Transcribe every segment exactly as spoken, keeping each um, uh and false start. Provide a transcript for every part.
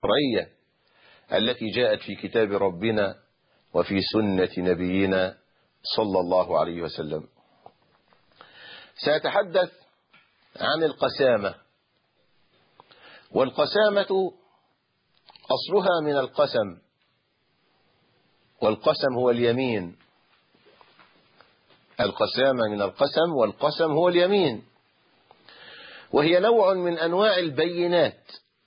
الشرعية التي جاءت في كتاب ربنا وفي سنة نبينا صلى الله عليه وسلم. سأتحدث عن القسامة، والقسامة أصلها من القسم، والقسم هو اليمين. القسامة من القسم، والقسم هو اليمين، وهي نوع من أنواع البينات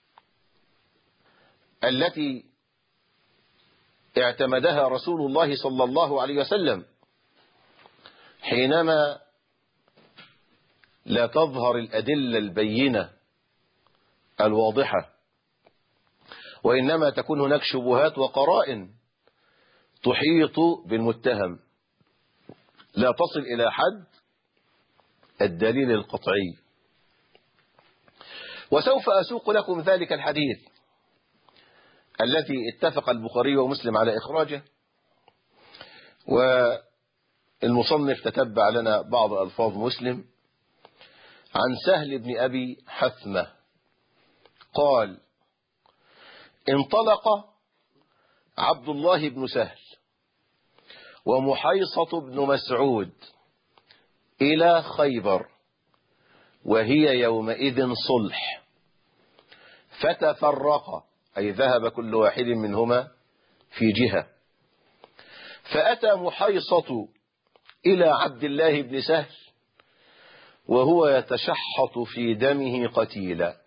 التي اعتمدها رسول الله صلى الله عليه وسلم حينما لا تظهر الأدلة البينة الواضحة، وإنما تكون هناك شبهات وقرائن تحيط بالمتهم لا تصل إلى حد الدليل القطعي. وسوف أسوق لكم ذلك الحديث الذي اتفق البخاري ومسلم على إخراجه، والمصنف تتبع لنا بعض ألفاظ مسلم. عن سهل بن أبي حثمة قال: انطلق عبد الله بن سهل ومحيصة بن مسعود إلى خيبر وهي يومئذ صلح، فتفرقا، أي ذهب كل واحد منهما في جهة. فأتى محيصة إلى عبد الله بن سهل وهو يتشحط في دمه قتيلا،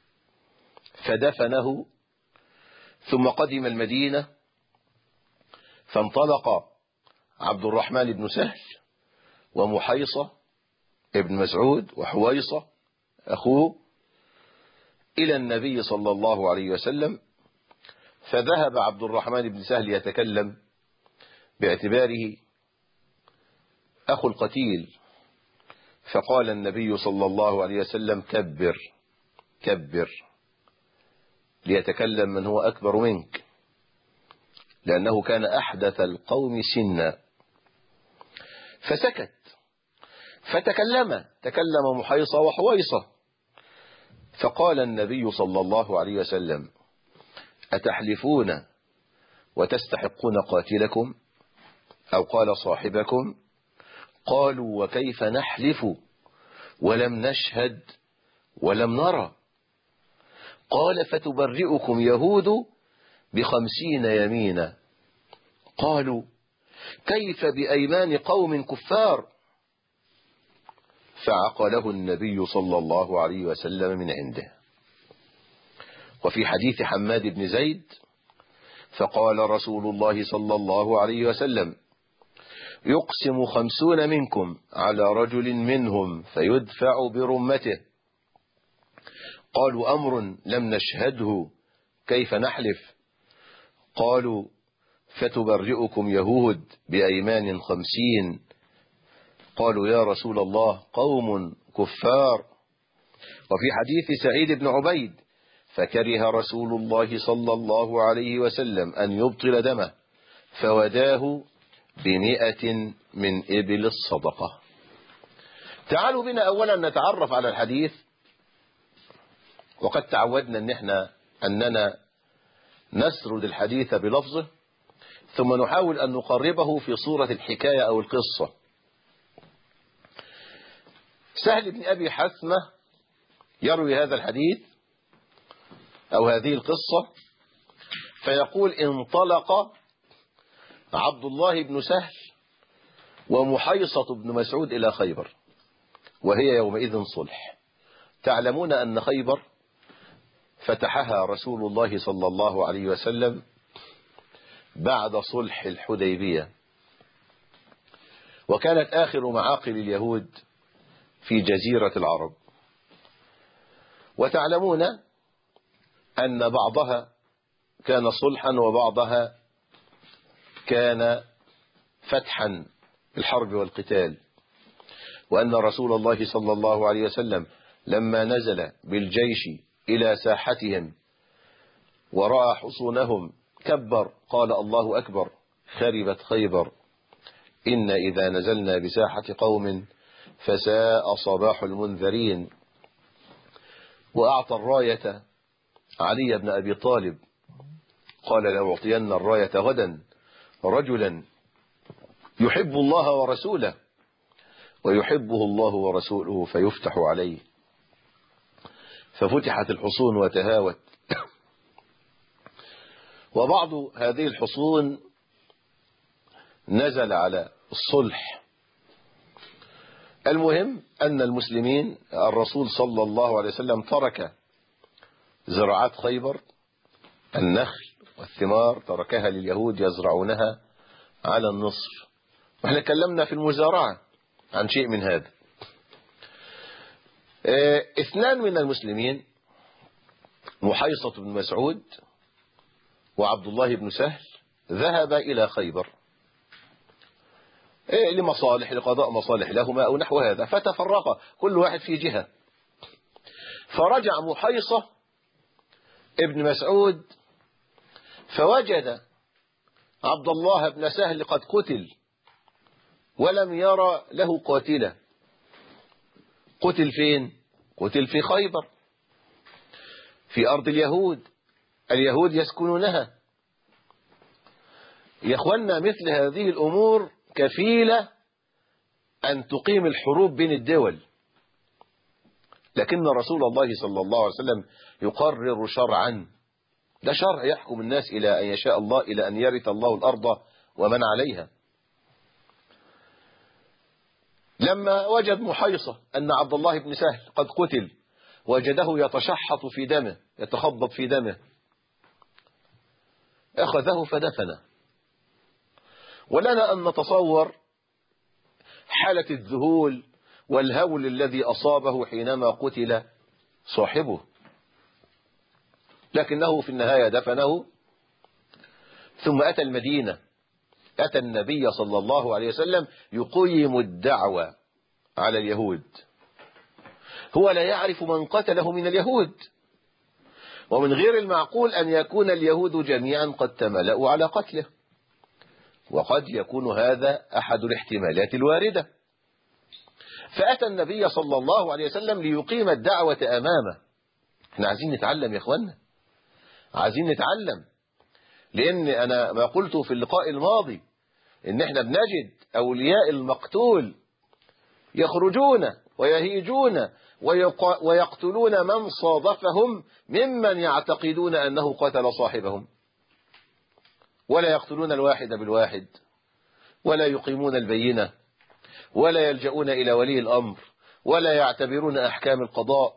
فدفنه، ثم قدم المدينة. فانطلق عبد الرحمن بن سهل ومحيصة ابن مسعود وحويصة أخوه إلى النبي صلى الله عليه وسلم، فذهب عبد الرحمن بن سهل يتكلم باعتباره أخو القتيل، فقال النبي صلى الله عليه وسلم: كبر كبر ليتكلم من هو أكبر منك، لأنه كان أحدث القوم سنا. فسكت، فتكلم تكلم محيصة وحويصة، فقال النبي صلى الله عليه وسلم: أتحلفون وتستحقون قاتلكم؟ أو قال صاحبكم. قالوا: وكيف نحلف ولم نشهد ولم نرى؟ قال: فتبرئكم يهود بخمسين يمينا. قالوا: كيف بأيمان قوم كفار؟ فعقله النبي صلى الله عليه وسلم من عنده. وفي حديث حماد بن زيد: فقال رسول الله صلى الله عليه وسلم: يقسم خمسون منكم على رجل منهم فيدفع برمته. قالوا: أمر لم نشهده، كيف نحلف؟ قالوا: فتبرئكم يهود بأيمان خمسين. قالوا: يا رسول الله، قوم كفار. وفي حديث سعيد بن عبيد: فكره رسول الله صلى الله عليه وسلم أن يبطل دمه فوداه بمئة من إبل الصدقة. تعالوا بنا أولا نتعرف على الحديث، وقد تعودنا أن احنا أننا نسرد الحديث بلفظه ثم نحاول أن نقربه في صورة الحكاية أو القصة. سهل بن أبي حثمة يروي هذا الحديث أو هذه القصة، فيقول: انطلق عبد الله بن سهل ومحيصة بن مسعود إلى خيبر وهي يومئذ صلح. تعلمون أن خيبر فتحها رسول الله صلى الله عليه وسلم بعد صلح الحديبية، وكانت آخر معاقل اليهود في جزيرة العرب. وتعلمون أن بعضها كان صلحا وبعضها كان فتحا بالحرب والقتال، وأن رسول الله صلى الله عليه وسلم لما نزل بالجيش إلى ساحتهم ورأى حصونهم كبر، قال: الله أكبر، خربت خيبر، إن إذا نزلنا بساحة قوم فساء صباح المنذرين. وأعطى الراية علي بن أبي طالب قال لأعطين الراية غدا رجلا يحب الله ورسوله ويحبه الله ورسوله فيفتح عليه. ففتحت الحصون وتهاوت. وبعض هذه الحصون نزل على الصلح. المهم أن المسلمين الرسول صلى الله عليه وسلم ترك زراعات خيبر، النخل والثمار تركها لليهود يزرعونها على النصر. واحنا تكلمنا في المزارعة عن شيء من هذا. اه اثنان من المسلمين محيصة بن مسعود وعبد الله بن سهل ذهبا إلى خيبر اه لمصالح لقضاء مصالح لهما أو نحو هذا، فتفرقا كل واحد في جهة. فرجع محيصة ابن مسعود فوجد عبد الله بن سهل قد قتل ولم يرى له قاتلة. قتل فين؟ قتل في خيبر في أرض اليهود، اليهود يسكنونها. يا اخوانا مثل هذه الأمور كفيلة أن تقيم الحروب بين الدول، لكن رسول الله صلى الله عليه وسلم يقرر شرعا. ده شرع يحكم الناس إلى أن يشاء الله، إلى أن يرث الله الأرض ومن عليها. لما وجد محيصة أن عبد الله بن سهل قد قتل وجده يتشحط في دمه يتخبط في دمه أخذه فدفنه. ولنا أن نتصور حالة الذهول والهول الذي أصابه حينما قتل صاحبه، لكنه في النهاية دفنه. ثم أتى المدينة، أتى النبي صلى الله عليه وسلم يقيم الدعوة على اليهود. هو لا يعرف من قتله من اليهود، ومن غير المعقول أن يكون اليهود جميعا قد تملأوا على قتله، وقد يكون هذا أحد الاحتمالات الواردة. فأتى النبي صلى الله عليه وسلم ليقيم الدعوة أمامه. احنا عايزين نتعلم يا اخوانا، عايزين نتعلم، لأن أنا ما قلته في اللقاء الماضي إن احنا بنجد أولياء المقتول يخرجون ويهيجون ويقتلون من صادفهم ممن يعتقدون أنه قتل صاحبهم، ولا يقتلون الواحد بالواحد، ولا يقيمون البينة، ولا يلجؤون إلى ولي الأمر، ولا يعتبرون أحكام القضاء.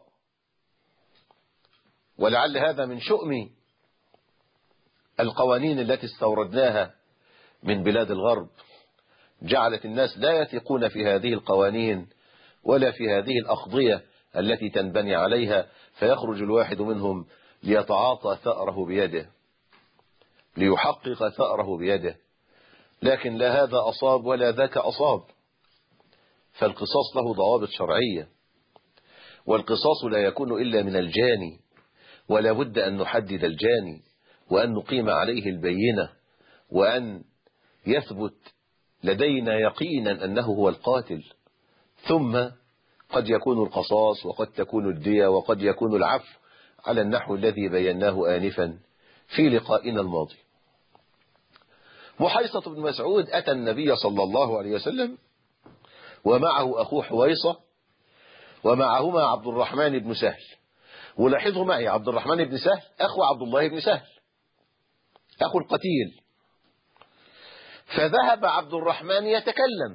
ولعل هذا من شؤم القوانين التي استوردناها من بلاد الغرب، جعلت الناس لا يثقون في هذه القوانين ولا في هذه الأقضية التي تنبني عليها، فيخرج الواحد منهم ليتعاطى ثأره بيده، ليحقق ثأره بيده، لكن لا هذا أصاب ولا ذاك أصاب. فالقصاص له ضوابط شرعية، والقصاص لا يكون إلا من الجاني، ولا بد أن نحدد الجاني وأن نقيم عليه البينة، وأن يثبت لدينا يقينا أنه هو القاتل. ثم قد يكون القصاص وقد تكون الدية وقد يكون العفو على النحو الذي بيناه آنفا في لقائنا الماضي. محيصة بن مسعود أتى النبي صلى الله عليه وسلم ومعه أخوه حويصة ومعهما عبد الرحمن بن سهل. ولاحظوا معي عبد الرحمن بن سهل أخو عبد الله بن سهل أخو القتيل. فذهب عبد الرحمن يتكلم.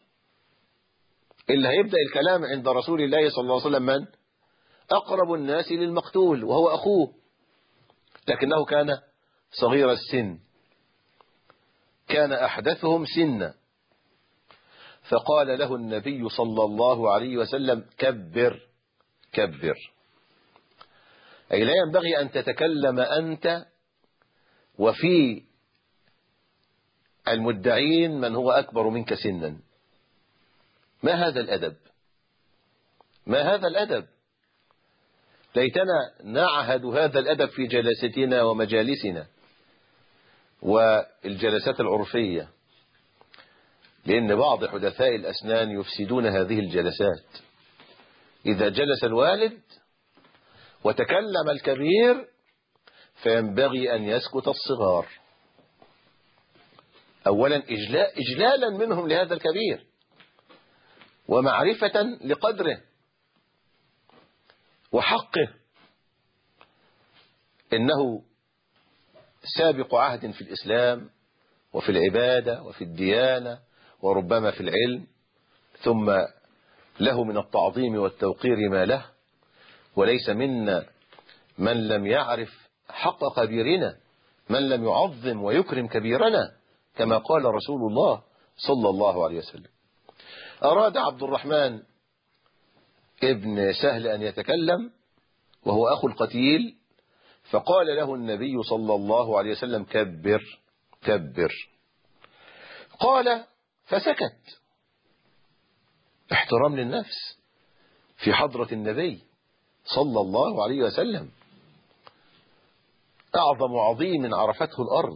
اللي هيبدأ الكلام عند رسول الله صلى الله عليه وسلم من؟ أقرب الناس للمقتول وهو أخوه، لكنه كان صغير السن، كان أحدثهم سنا. فقال له النبي صلى الله عليه وسلم كبر كبر، أي لا ينبغي أن تتكلم أنت وفي المدعين من هو أكبر منك سنا. ما هذا الأدب؟ ما هذا الأدب؟ ليتنا نعهد هذا الأدب في جلستنا ومجالسنا والجلسات العرفية، لأن بعض حدثاء الأسنان يفسدون هذه الجلسات. إذا جلس الوالد وتكلم الكبير فينبغي أن يسكت الصغار. أولا إجلاء إجلالا منهم لهذا الكبير ومعرفة لقدره وحقه، إنه سابق عهد في الإسلام وفي العبادة وفي الديانة وربما في العلم، ثم له من التعظيم والتوقير ما له، وليس منا من لم يعرف حق كبيرنا، من لم يعظم ويكرم كبيرنا، كما قال رسول الله صلى الله عليه وسلم. أراد عبد الرحمن ابن سهل أن يتكلم وهو أخو القتيل، فقال له النبي صلى الله عليه وسلم: كبر كبر. قال فسكت، احترام للنفس في حضرة النبي صلى الله عليه وسلم، أعظم عظيم عرفته الأرض،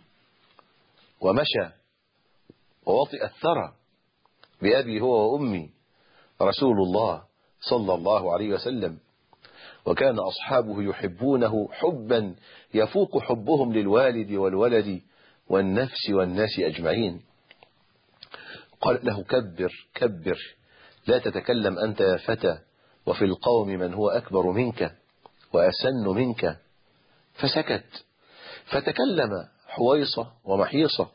ومشى ووطئ الثرى بأبي هو وأمي رسول الله صلى الله عليه وسلم، وكان أصحابه يحبونه حبا يفوق حبهم للوالد والولد والنفس والناس أجمعين. قال له: كبر كبر، لا تتكلم أنت يا فتى، وفي القوم من هو أكبر منك وأسن منك. فسكت، فتكلم حويصة ومحيصة،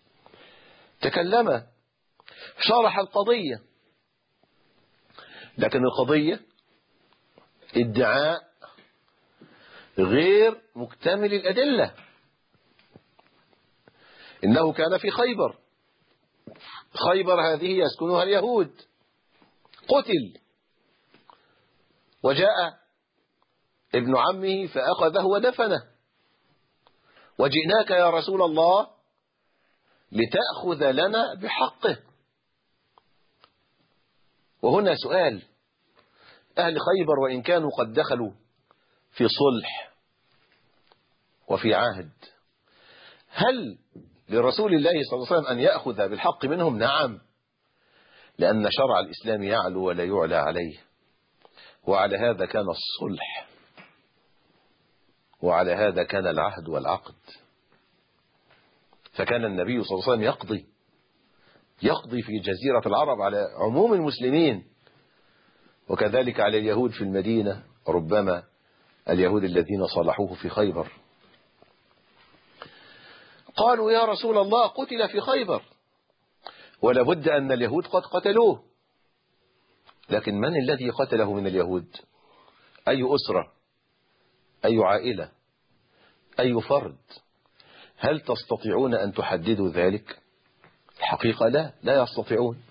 تكلم، شرح القضية، لكن القضية ادعاء غير مكتمل الأدلة. إنه كان في خيبر، خيبر هذه يسكنها اليهود، قتل وجاء ابن عمه فأخذه ودفنه، وجئناك يا رسول الله لتأخذ لنا بحقه. وهنا سؤال: أهل خيبر وإن كانوا قد دخلوا في صلح وفي عهد، هل لرسول الله صلى الله عليه وسلم أن يأخذ بالحق منهم؟ نعم، لأن شرع الإسلام يعلو ولا يعلى عليه، وعلى هذا كان الصلح، وعلى هذا كان العهد والعقد. فكان النبي صلى الله عليه وسلم يقضي يقضي في جزيرة العرب على عموم المسلمين، وكذلك على اليهود في المدينة، ربما اليهود الذين صالحوه في خيبر. قالوا: يا رسول الله، قتل في خيبر، ولا بد أن اليهود قد قتلوه، لكن من الذي قتله من اليهود؟ أي أسرة؟ أي عائلة؟ أي فرد؟ هل تستطيعون أن تحددوا ذلك؟ الحقيقة لا لا يستطيعون.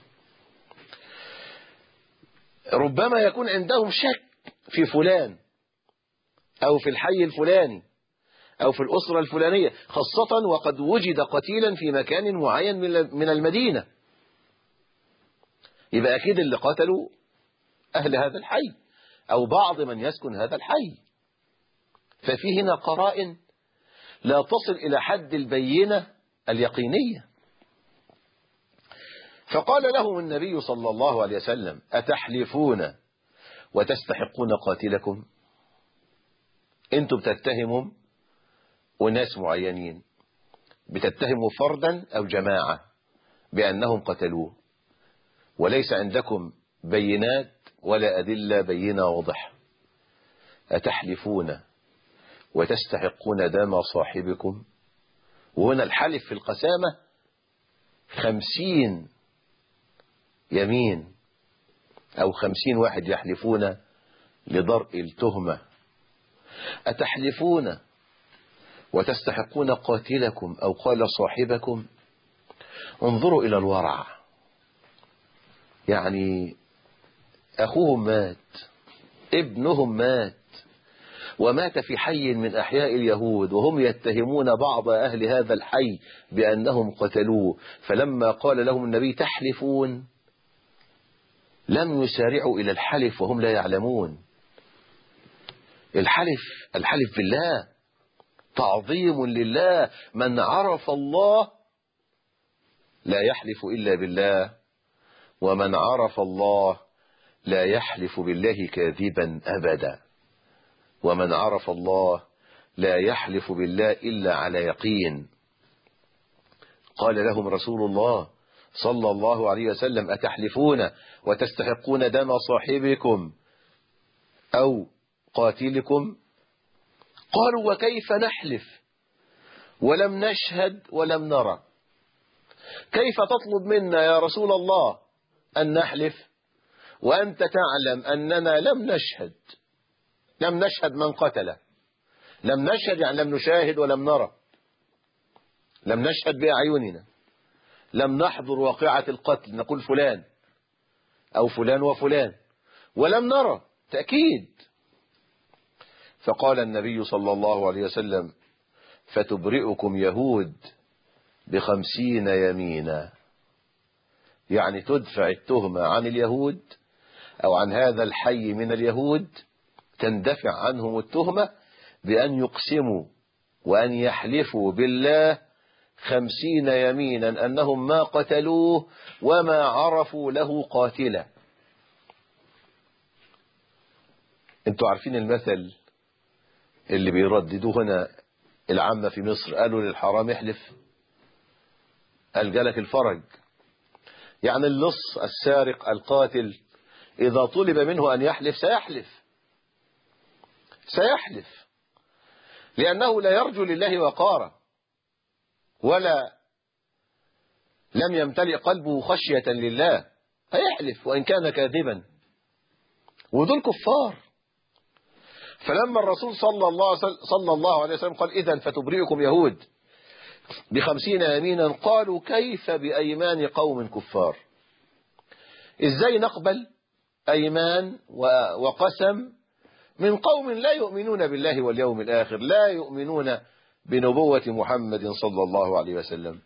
ربما يكون عندهم شك في فلان أو في الحي الفلاني أو في الأسرة الفلانية، خاصة وقد وجد قتيلا في مكان معين من المدينة، يبقى أكيد اللي قتلوا أهل هذا الحي أو بعض من يسكن هذا الحي. ففي هنا قرائن لا تصل إلى حد البينة اليقينية. فقال لهم النبي صلى الله عليه وسلم: أتحلفون وتستحقون قاتلكم؟ أنتم بتتهموا وناس معينين، بتتهموا فردا أو جماعة بأنهم قتلوه، وليس عندكم بينات ولا أدلة بينة واضحة. أتحلفون وتستحقون دم صاحبكم؟ وهنا الحلف في القسامة خمسين يمين أو خمسين واحد يحلفون لضرء التهمة. أتحلفون وتستحقون قاتلكم أو قال صاحبكم؟ انظروا إلى الورع، يعني أخوهم مات، ابنهم مات، ومات في حي من أحياء اليهود، وهم يتهمون بعض أهل هذا الحي بأنهم قتلوه. فلما قال لهم النبي: تحلفون، لم يسارعوا إلى الحلف وهم لا يعلمون. الحلف الحلف بالله تعظيم لله. من عرف الله لا يحلف إلا بالله، ومن عرف الله لا يحلف بالله كاذبا أبدا، ومن عرف الله لا يحلف بالله إلا على يقين. قال لهم رسول الله صلى الله عليه وسلم: أتحلفون وتستحقون دم صاحبكم أو قاتلكم؟ قالوا: وكيف نحلف ولم نشهد ولم نرى؟ كيف تطلب منا يا رسول الله أن نحلف وأنت تعلم أننا لم نشهد لم نشهد من قتله، لم نشهد يعني لم نشاهد ولم نرى، لم نشهد بأعيننا، لم نحضر واقعة القتل نقول فلان أو فلان وفلان، ولم نرى تأكيد. فقال النبي صلى الله عليه وسلم: فتبرئكم يهود بخمسين يمينا، يعني تدفع التهمة عن اليهود أو عن هذا الحي من اليهود، تندفع عنهم التهمة بأن يقسموا وأن يحلفوا بالله خمسين يمينا أنهم ما قتلوه وما عرفوا له قاتلا. انتوا عارفين المثل اللي بيرددوه هنا العامة في مصر، قالوا للحرام احلف قال جالك الفرج. يعني اللص السارق القاتل إذا طلب منه أن يحلف سيحلف سيحلف لأنه لا يرجو لله وقارا، ولا لم يمتلئ قلبه خشية لله، هيحلف وإن كان كاذبا، ودول كفار. فلما الرسول صلى الله صلى الله عليه وسلم قال: إذن فتبرئكم يهود بخمسين يمينا، قالوا: كيف بأيمان قوم كفار؟ إزاي نقبل أيمان وقسم من قوم لا يؤمنون بالله واليوم الآخر، لا يؤمنون بنبوة محمد صلى الله عليه وسلم؟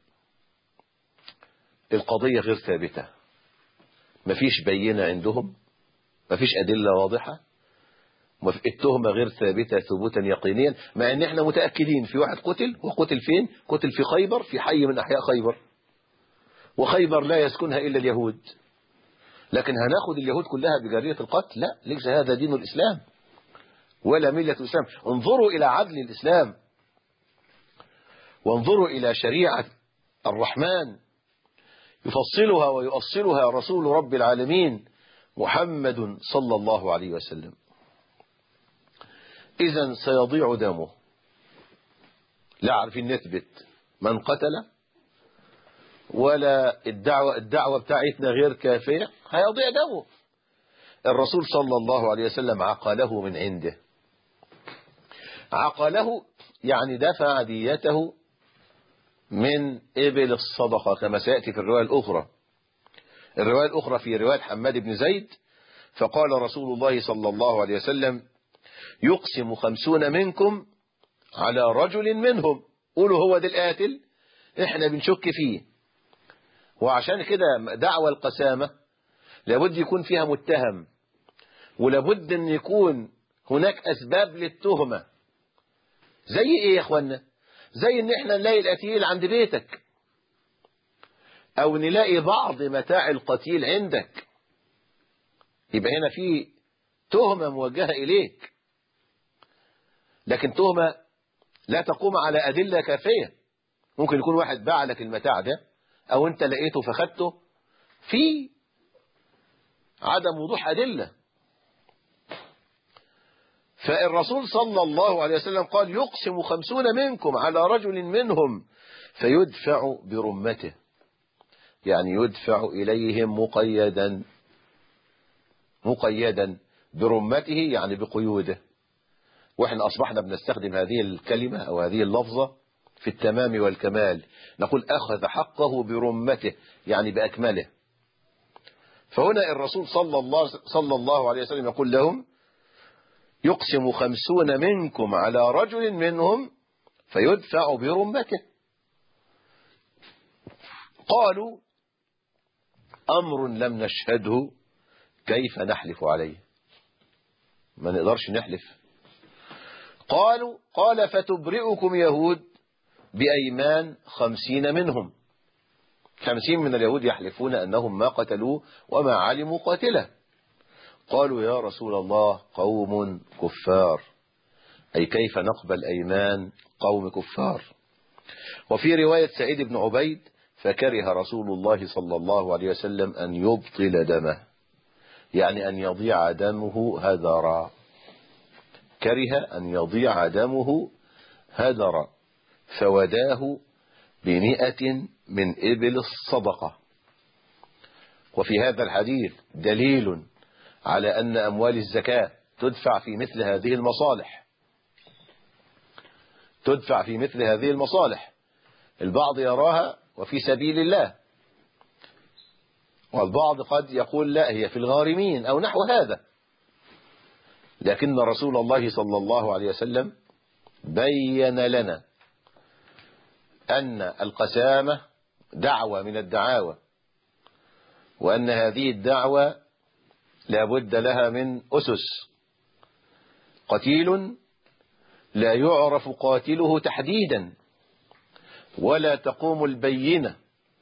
القضية غير ثابتة، مفيش بينة عندهم، مفيش أدلة واضحة، التهمة غير ثابتة ثبوتا يقينيا، مع ان احنا متأكدين في واحد قتل، وقتل فين؟ قتل في خيبر، في حي من أحياء خيبر، وخيبر لا يسكنها إلا اليهود، لكن هناخد اليهود كلها بجارية القتل؟ لا، ليس هذا دين الإسلام ولا ملة الإسلام. انظروا إلى عدل الإسلام، وانظروا إلى شريعة الرحمن يفصلها ويؤصلها رسول رب العالمين محمد صلى الله عليه وسلم. إذن سيضيع دمه، لا عارفين نثبت من قتل، ولا الدعوة الدعوة بتاعتنا غير كافية، هيضيع دمه. الرسول صلى الله عليه وسلم عقله من عنده، عقله يعني دفع ديته من إبل الصدقة كما سيأتي في الرواية الأخرى. الرواية الأخرى في رواية حماد بن زيد: فقال رسول الله صلى الله عليه وسلم: يقسم خمسون منكم على رجل منهم. قولوا هو ده القاتل، احنا بنشك فيه. وعشان كده دعوى القسامة لابد يكون فيها متهم، ولابد ان يكون هناك اسباب للتهمة. زي ايه يا اخوانا؟ زي ان احنا نلاقي القتيل عند بيتك، او نلاقي بعض متاع القتيل عندك، يبقى هنا في تهمة موجهة اليك، لكن تهمة لا تقوم على أدلة كافية. ممكن يكون واحد باع لك المتاع ده، أو أنت لقيته فخدته، في عدم وضوح أدلة. فالرسول صلى الله عليه وسلم قال: يقسم خمسون منكم على رجل منهم فيدفع برمته، يعني يدفع إليهم مقيدا مقيدا برمته، يعني بقيوده. وإحنا أصبحنا بنستخدم هذه الكلمة أو هذه اللفظة في التمام والكمال، نقول أخذ حقه برمته، يعني بأكمله. فهنا الرسول صلى الله, صلى الله عليه وسلم يقول لهم: يقسم خمسون منكم على رجل منهم فيدفع برمته. قالوا: أمر لم نشهده كيف نحلف عليه؟ ما نقدرش نحلف. قالوا قال: فتبرئكم يهود بأيمان خمسين منهم، خمسين من اليهود يحلفون أنهم ما قتلوه وما علموا قاتله. قالوا: يا رسول الله قوم كفار، أي كيف نقبل أيمان قوم كفار. وفي رواية سعيد بن عبيد فكره رسول الله صلى الله عليه وسلم أن يبطل دمه، يعني أن يضيع دمه هدرا، كره أن يضيع دمه هدرا، فوداه بمئة من إبل الصدقة. وفي هذا الحديث دليل على أن أموال الزكاة تدفع في مثل هذه المصالح، تدفع في مثل هذه المصالح. البعض يراها وفي سبيل الله، والبعض قد يقول لا هي في الغارمين أو نحو هذا، لكن رسول الله صلى الله عليه وسلم بين لنا أن القسامة دعوة من الدعاوى، وأن هذه الدعوة لا بد لها من أسس. قتيل لا يعرف قاتله تحديدا، ولا تقوم البينة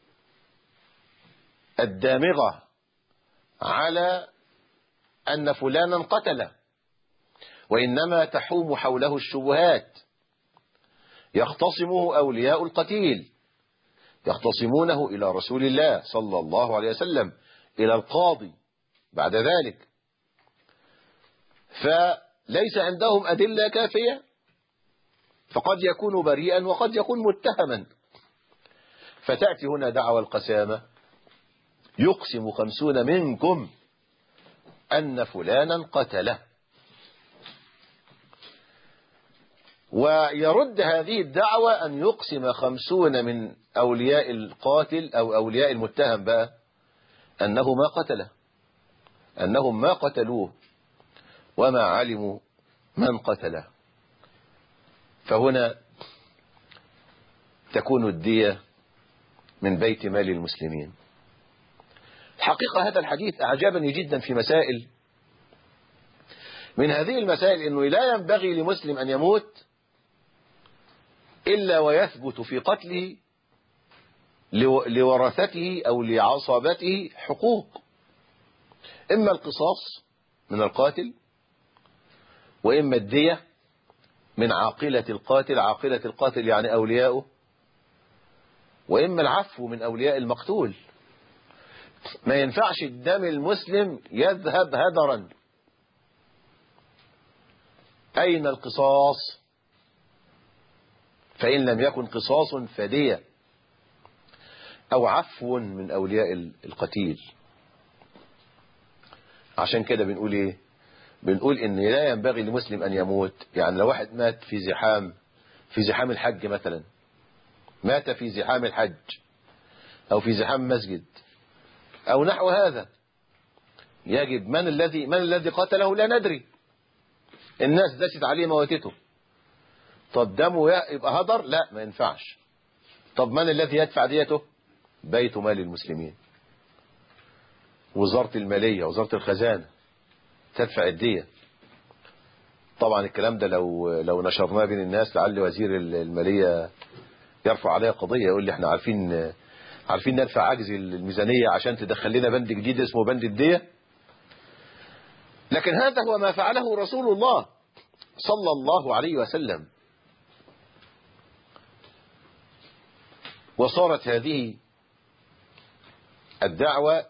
الدامغة على أن فلانا قتله، وإنما تحوم حوله الشبهات. يختصمه أولياء القتيل، يختصمونه إلى رسول الله صلى الله عليه وسلم، إلى القاضي بعد ذلك، فليس عندهم أدلة كافية، فقد يكون بريئا وقد يكون متهما. فتأتي هنا دعوى القسامة، يقسم خمسون منكم أن فلانا قتله، ويرد هذه الدعوة أن يقسم خمسون من أولياء القاتل أو أولياء المتهم بقى أنه ما قتله، أنهم ما قتلوه وما علموا من قتله. فهنا تكون الدية من بيت مال المسلمين. الحقيقة هذا الحديث أعجبني جدا في مسائل. من هذه المسائل أنه لا ينبغي لمسلم أن يموت إلا ويثبت في قتله لورثته أو لعصابته حقوق، إما القصاص من القاتل، وإما الدية من عاقلة القاتل، عاقلة القاتل يعني أولياؤه، وإما العفو من أولياء المقتول. ما ينفعش الدم المسلم يذهب هدرا. أين القصاص؟ فإن لم يكن قصاص فدية أو عفو من أولياء القتيل. عشان كده بنقول إيه؟ بنقول إن لا ينبغي لمسلم أن يموت. يعني لو واحد مات في زحام في زحام الحج مثلا، مات في زحام الحج أو في زحام مسجد أو نحو هذا، يجب من الذي من الذي قتله لا ندري، الناس دست عليه موتته. طب دمه يبقى هدر؟ لا، ما ينفعش. طب من الذي يدفع ديته؟ بيت مال المسلمين، وزارة المالية، وزارة الخزانة تدفع الدية. طبعا الكلام ده لو لو نشرناه بين الناس لعل وزير المالية يرفع عليها قضية، يقول لي احنا عارفين عارفين ندفع عجز الميزانية عشان تدخل لنا بند جديد اسمه بند الدية. لكن هذا هو ما فعله رسول الله صلى الله عليه وسلم. وصارت هذه الدعوة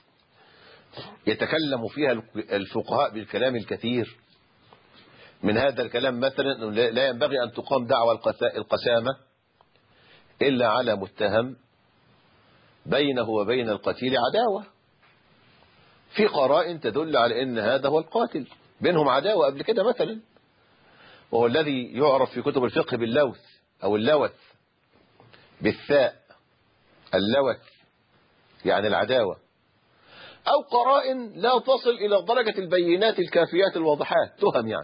يتكلم فيها الفقهاء بالكلام الكثير. من هذا الكلام مثلا لا ينبغي أن تقام دعوة القسامة إلا على متهم بينه وبين القتيل عداوة، في قرائن تدل على أن هذا هو القاتل، بينهم عداوة قبل كده مثلا، وهو الذي يعرف في كتب الفقه باللوث أو اللوث بالثاء، اللوث يعني العداوة، أو قرائن لا تصل إلى درجة البينات الكافيات الواضحات، تهم يعني.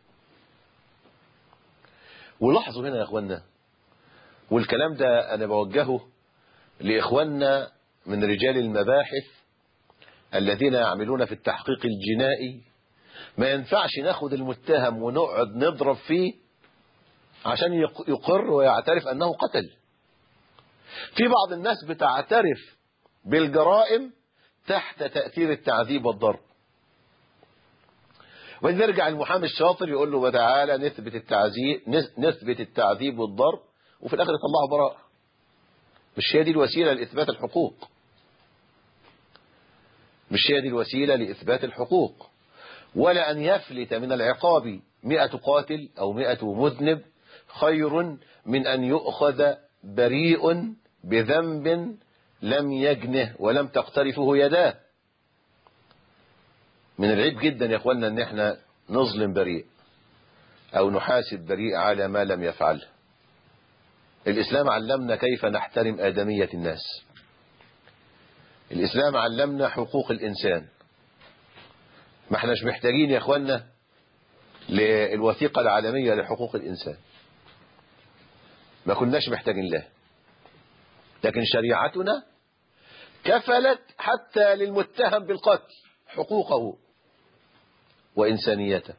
ولاحظوا هنا يا أخوانا، والكلام ده أنا بوجهه لإخواننا من رجال المباحث الذين يعملون في التحقيق الجنائي، ما ينفعش ناخد المتهم ونقعد نضرب فيه عشان يقر ويعترف أنه قتل. في بعض الناس بتعترف بالجرائم تحت تأثير التعذيب والضرب، ونرجع المحامي الشاطر يقول له تعالى نثبت التعذيب نثبت التعذيب والضرب، وفي الآخر يطلعه براءة. مش هي دي الوسيلة لإثبات الحقوق، مش هي دي الوسيلة لإثبات الحقوق. ولا أن يفلت من العقاب مئة قاتل أو مئة مذنب خير من أن يؤخذ بريء بذنب لم يجنه ولم تقترفه يداه. من العيب جدا يا اخوانا ان احنا نظلم بريء او نحاسب بريء على ما لم يفعله. الاسلام علمنا كيف نحترم آدمية الناس. الاسلام علمنا حقوق الانسان. ما احناش محتاجين يا اخوانا للوثيقة العالمية لحقوق الانسان، ما كناش محتاجين لها، لكن شريعتنا كفلت حتى للمتهم بالقتل حقوقه وإنسانيته.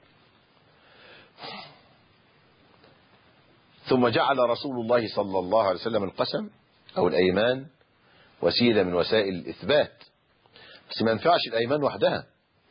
ثم جعل رسول الله صلى الله عليه وسلم القسم أو الأيمان وسيلة من وسائل الإثبات، بس ما ينفعش الأيمان وحدها.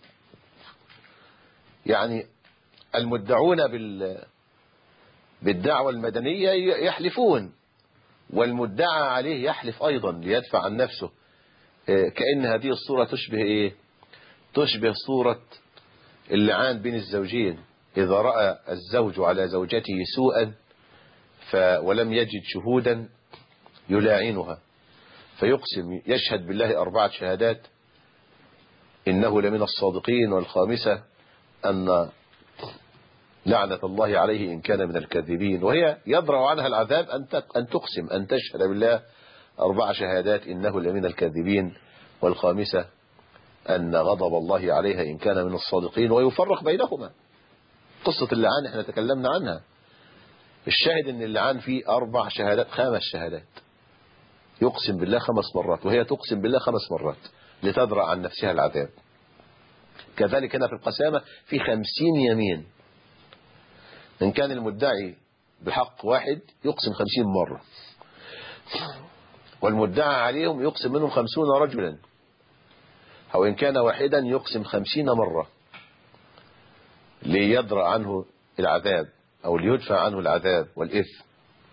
يعني المدعون بال بالدعوة المدنية يحلفون، والمدعى عليه يحلف أيضا ليدفع عن نفسه، كأن هذه الصورة تشبه إيه؟ تشبه صورة اللعان بين الزوجين. إذا رأى الزوج على زوجته سوءا ف ولم يجد شهودا يلاعنها فيقسم يشهد بالله أربعة شهادات إنه لمن الصادقين، والخامسة أن لعنة الله عليه إن كان من الكاذبين، وهي يدرأ عنها العذاب أن تقسم أن تشهد بالله أربع شهادات إنه لمن الكاذبين، والخامسة أن غضب الله عليها إن كان من الصادقين، ويفرق بينهما. قصة اللعان احنا تكلمنا عنها. الشاهد ان اللعان فيه أربع شهادات، خمس شهادات، يقسم بالله خمس مرات وهي تقسم بالله خمس مرات لتدرأ عن نفسها العذاب. كذلك هنا في القسامة في خمسين يمين، إن كان المدعي بحق واحد يقسم خمسين مرة، والمدعى عليهم يقسم منهم خمسون رجلا، أو إن كان واحدا يقسم خمسين مرة ليدرأ عنه العذاب أو ليدفع عنه العذاب والإثم.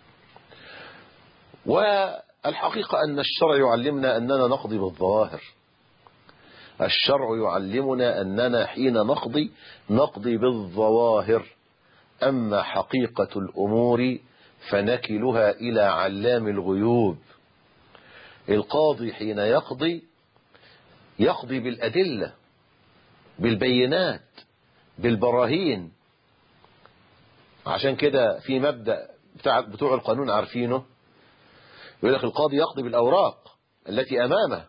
والحقيقة أن الشرع يعلمنا أننا نقضي بالظواهر. الشرع يعلمنا أننا حين نقضي نقضي بالظواهر، أما حقيقة الأمور فنكلها إلى علام الغيوب. القاضي حين يقضي يقضي بالأدلة، بالبينات، بالبراهين. عشان كده في مبدأ بتاع بتوع القانون عارفينه، يقول لك القاضي يقضي بالأوراق التي أمامه،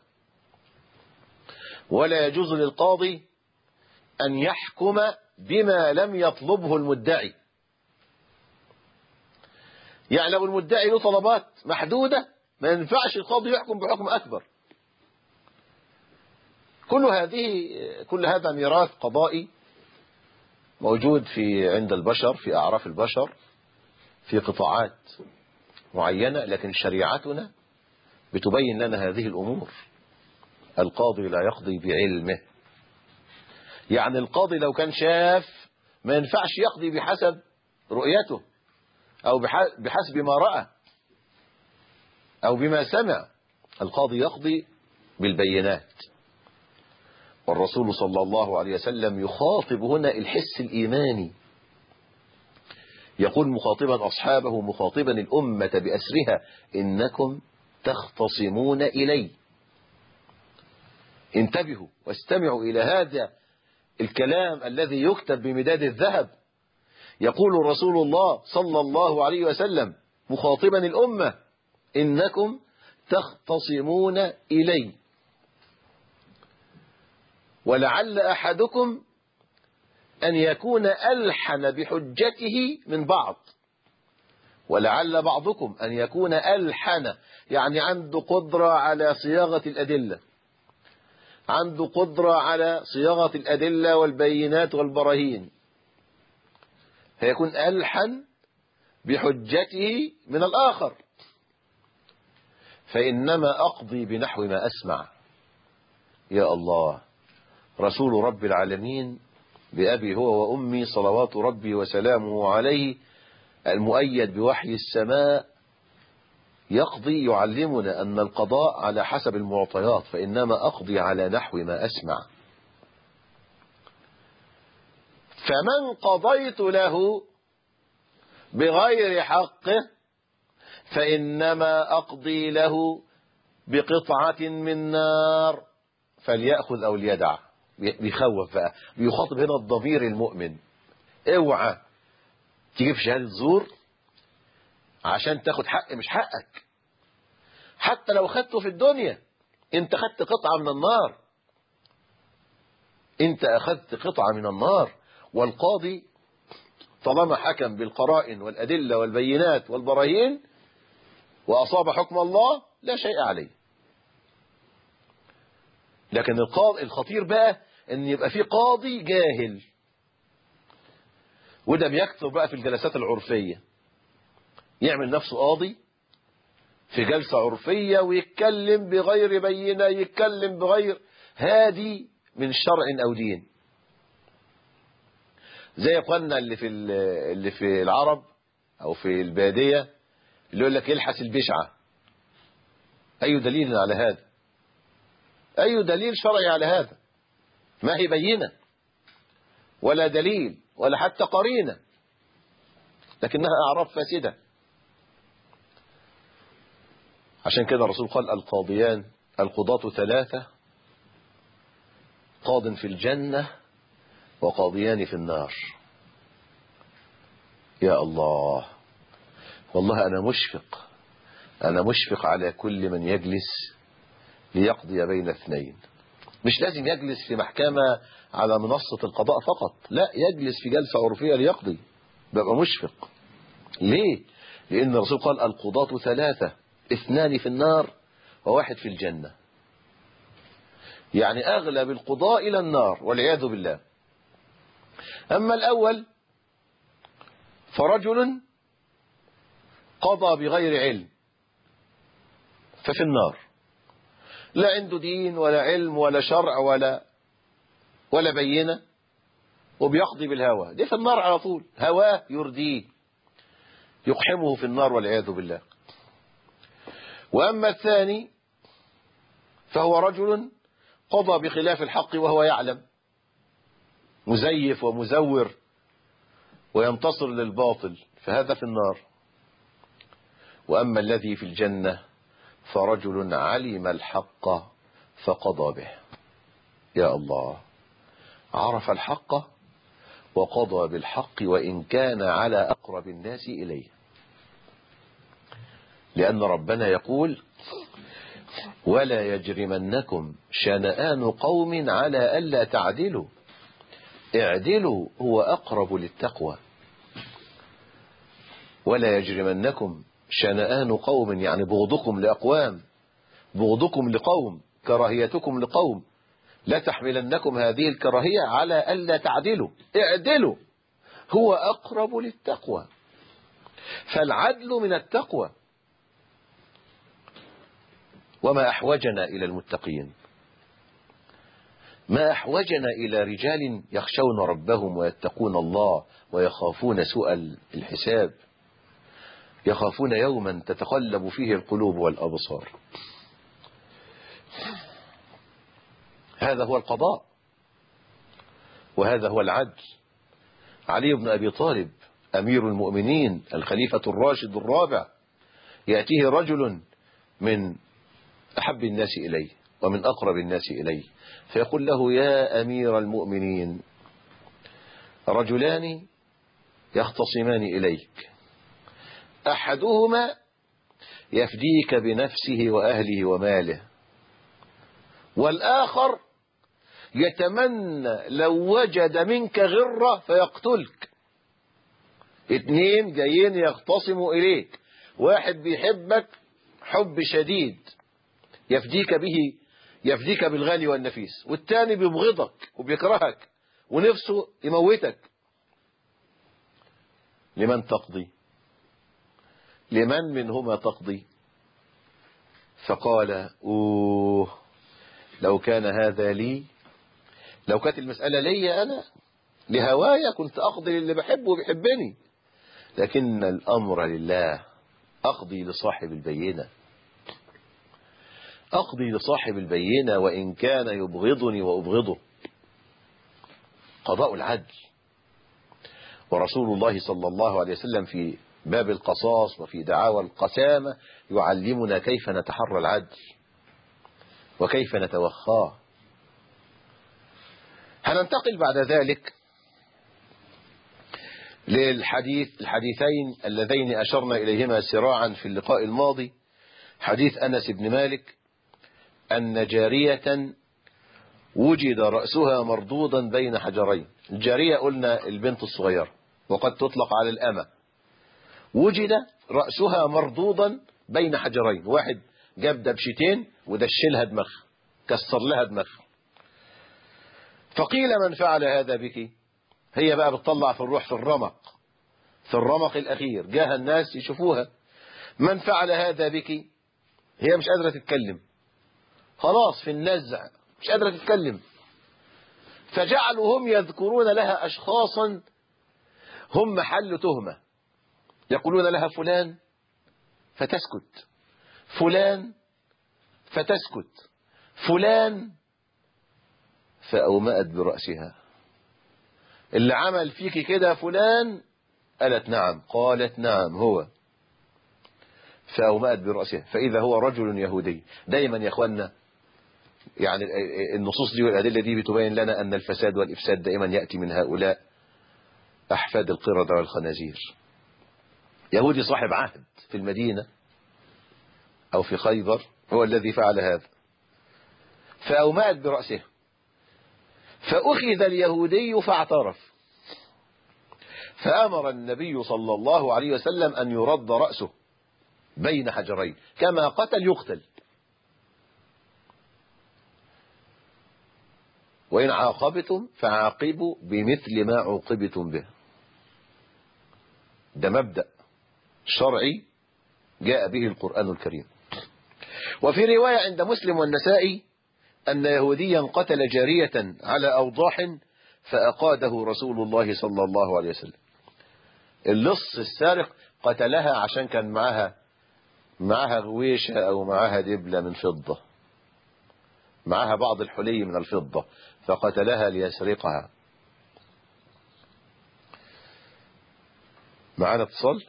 ولا يجوز للقاضي أن يحكم بما لم يطلبه المدعي. يعني لو المدعي له طلبات محدودة ما ينفعش القاضي يحكم بحكم أكبر. كل هذه كل هذا ميراث قضائي موجود في عند البشر، في أعراف البشر، في قطاعات معينة، لكن شريعتنا بتبين لنا هذه الأمور. القاضي لا يقضي بعلمه. يعني القاضي لو كان شاف ما ينفعش يقضي بحسب رؤيته أو بحسب ما رأى أو بما سمع. القاضي يقضي بالبينات. والرسول صلى الله عليه وسلم يخاطب هنا الحس الإيماني، يقول مخاطبا أصحابه مخاطبا الأمة بأسرها: إنكم تختصمون إلي. انتبهوا واستمعوا إلى هذا الكلام الذي يكتب بمداد الذهب. يقول رسول الله صلى الله عليه وسلم مخاطبا الأمة: إنكم تختصمون إلي، ولعل أحدكم أن يكون ألحن بحجته من بعض، ولعل بعضكم أن يكون ألحن، يعني عنده قدرة على صياغة الأدلة، عنده قدرة على صياغة الأدلة والبينات والبراهين، فيكون ألحن بحجته من الآخر. فإنما أقضي بنحو ما أسمع. يا الله، رسول رب العالمين بأبي هو وأمي صلوات ربي وسلامه عليه المؤيد بوحي السماء يقضي يعلمنا أن القضاء على حسب المعطيات، فإنما أقضي على نحو ما أسمع. فمن قضيت له بغير حقه فإنما أقضي له بقطعة من نار فليأخذ أو ليدع. بيخوف بقى، بيخاطب هنا الضمير المؤمن. اوعى تجيب شهادة زور عشان تاخد حق مش حقك، حتى لو خدته في الدنيا. انت خدت قطعة من النار، انت اخذت قطعة من النار. والقاضي طالما حكم بالقرائن والأدلة والبينات والبراهين وأصاب حكم الله لا شيء عليه. لكن القاضي الخطير بقى ان يبقى في قاضي جاهل، وده بيكثر بقى في الجلسات العرفية، يعمل نفسه قاضي في جلسة عرفية ويتكلم بغير بينة، يتكلم بغير هادي من شرع أو دين. زي اخواننا اللي في اللي في العرب أو في البادية اللي يقول لك يلحس البشعة. أي دليل على هذا؟ أي دليل شرعي على هذا؟ ما هي بينة ولا دليل ولا حتى قرينة، لكنها أعراف فاسدة. عشان كده الرسول قال القاضيان القضاة ثلاثة، قاض في الجنة وقاضيان في النار. يا الله، والله أنا مشفق أنا مشفق على كل من يجلس ليقضي بين اثنين. مش لازم يجلس في محكمة على منصة القضاء فقط، لا، يجلس في جلسة عرفية ليقضي. ببقى مشفق. ليه؟ لأن الرسول قال القضاة ثلاثة، اثنان في النار وواحد في الجنة. يعني أغلب القضاء إلى النار والعياذ بالله. أما الأول فرجل قضى بغير علم ففي النار، لا عنده دين ولا علم ولا شرع ولا ولا بينة، وبيقضي بالهوى، دي في النار على طول. هواه يرديه يقحمه في النار والعياذ بالله. وأما الثاني فهو رجل قضى بخلاف الحق وهو يعلم، مزيف ومزور وينتصر للباطل، فهذا في النار. وأما الذي في الجنة فرجل علم الحق فقضى به. يا الله، عرف الحق وقضى بالحق وإن كان على أقرب الناس إليه. لأن ربنا يقول ولا يجرمنكم شنآن قوم على ألا تعدلوا اعدلوا هو أقرب للتقوى. ولا يجرمنكم شنآن قوم، يعني بغضكم لأقوام، بغضكم لقوم، كراهيتكم لقوم، لا تحملنكم هذه الكراهية على ألا تعدلوا اعدلوا هو أقرب للتقوى. فالعدل من التقوى. وما أحوجنا إلى المتقين، ما أحوجنا إلى رجال يخشون ربهم ويتقون الله ويخافون سوء الحساب، يخافون يوما تتقلب فيه القلوب والأبصار. هذا هو القضاء وهذا هو العدل. علي بن أبي طالب أمير المؤمنين الخليفة الراشد الرابع يأتيه رجل من أحب الناس إليه ومن أقرب الناس إليه فيقول له يا أمير المؤمنين رجلان يختصمان إليك، أحدهما يفديك بنفسه وأهله وماله، والآخر يتمنى لو وجد منك غرة فيقتلك. اتنين جايين يختصموا إليك، واحد بيحبك حب شديد يفديك به، يفديك بالغالي والنفيس، والتاني بيبغضك وبيكرهك ونفسه يموتك. لمن تقضي؟ لمن منهما تقضي؟ فقال أوه، لو كان هذا لي، لو كانت المسألة لي أنا لهوايا كنت أقضي للي بحبه وبيحبني، لكن الأمر لله. أقضي لصاحب البينة، أقضي لصاحب البينة وإن كان يبغضني وأبغضه. قضاء العدل. ورسول الله صلى الله عليه وسلم في باب القصاص وفي دعاوى القسامة يعلمنا كيف نتحرى العدل وكيف نتوخاه. هننتقل بعد ذلك للحديث الحديثين اللذين أشرنا إليهما سراعا في اللقاء الماضي. حديث أنس بن مالك أن جارية وجد رأسها مردودا بين حجرين. الجارية قلنا البنت الصغيرة، وقد تطلق على الأمة. وجد رأسها مردودا بين حجرين، واحد جاب دبشتين ودشلها دماغها، كسر لها دماغها. فقيل من فعل هذا بك؟ هي بقى بتطلع في الروح في الرمق، في الرمق الأخير، جاها الناس يشوفوها. من فعل هذا بك؟ هي مش قادرة تتكلم، خلاص في النزع مش قادرة تتكلم. فجعلوا هم يذكرون لها أشخاصا هم محل تهمة، يقولون لها فلان فتسكت، فلان فتسكت، فلان. فأومأت برأسها. اللي عمل فيك كده فلان؟ قالت نعم. قالت نعم هو. فأومأت برأسها فإذا هو رجل يهودي. دايما يا أخوانا يعني النصوص دي والأدلة دي بتبين لنا أن الفساد والإفساد دائما يأتي من هؤلاء أحفاد القردة والخنازير. يهودي صاحب عهد في المدينة أو في خيبر هو الذي فعل هذا. فأومأت برأسه، فأخذ اليهودي فاعترف، فأمر النبي صلى الله عليه وسلم أن يرد رأسه بين حجرين، كما قتل يقتل. وإن عاقبتم فعاقبوا بمثل ما عوقبتم به. ده مبدأ شرعي جاء به القرآن الكريم. وفي رواية عند مسلم والنسائي أن يهوديا قتل جارية على أوضاح فأقاده رسول الله صلى الله عليه وسلم. اللص السارق قتلها عشان كان معها معها غويشة أو معها دبلة من فضة، معها بعض الحلي من الفضة، فقتلها ليسرقها. معنا اتصال.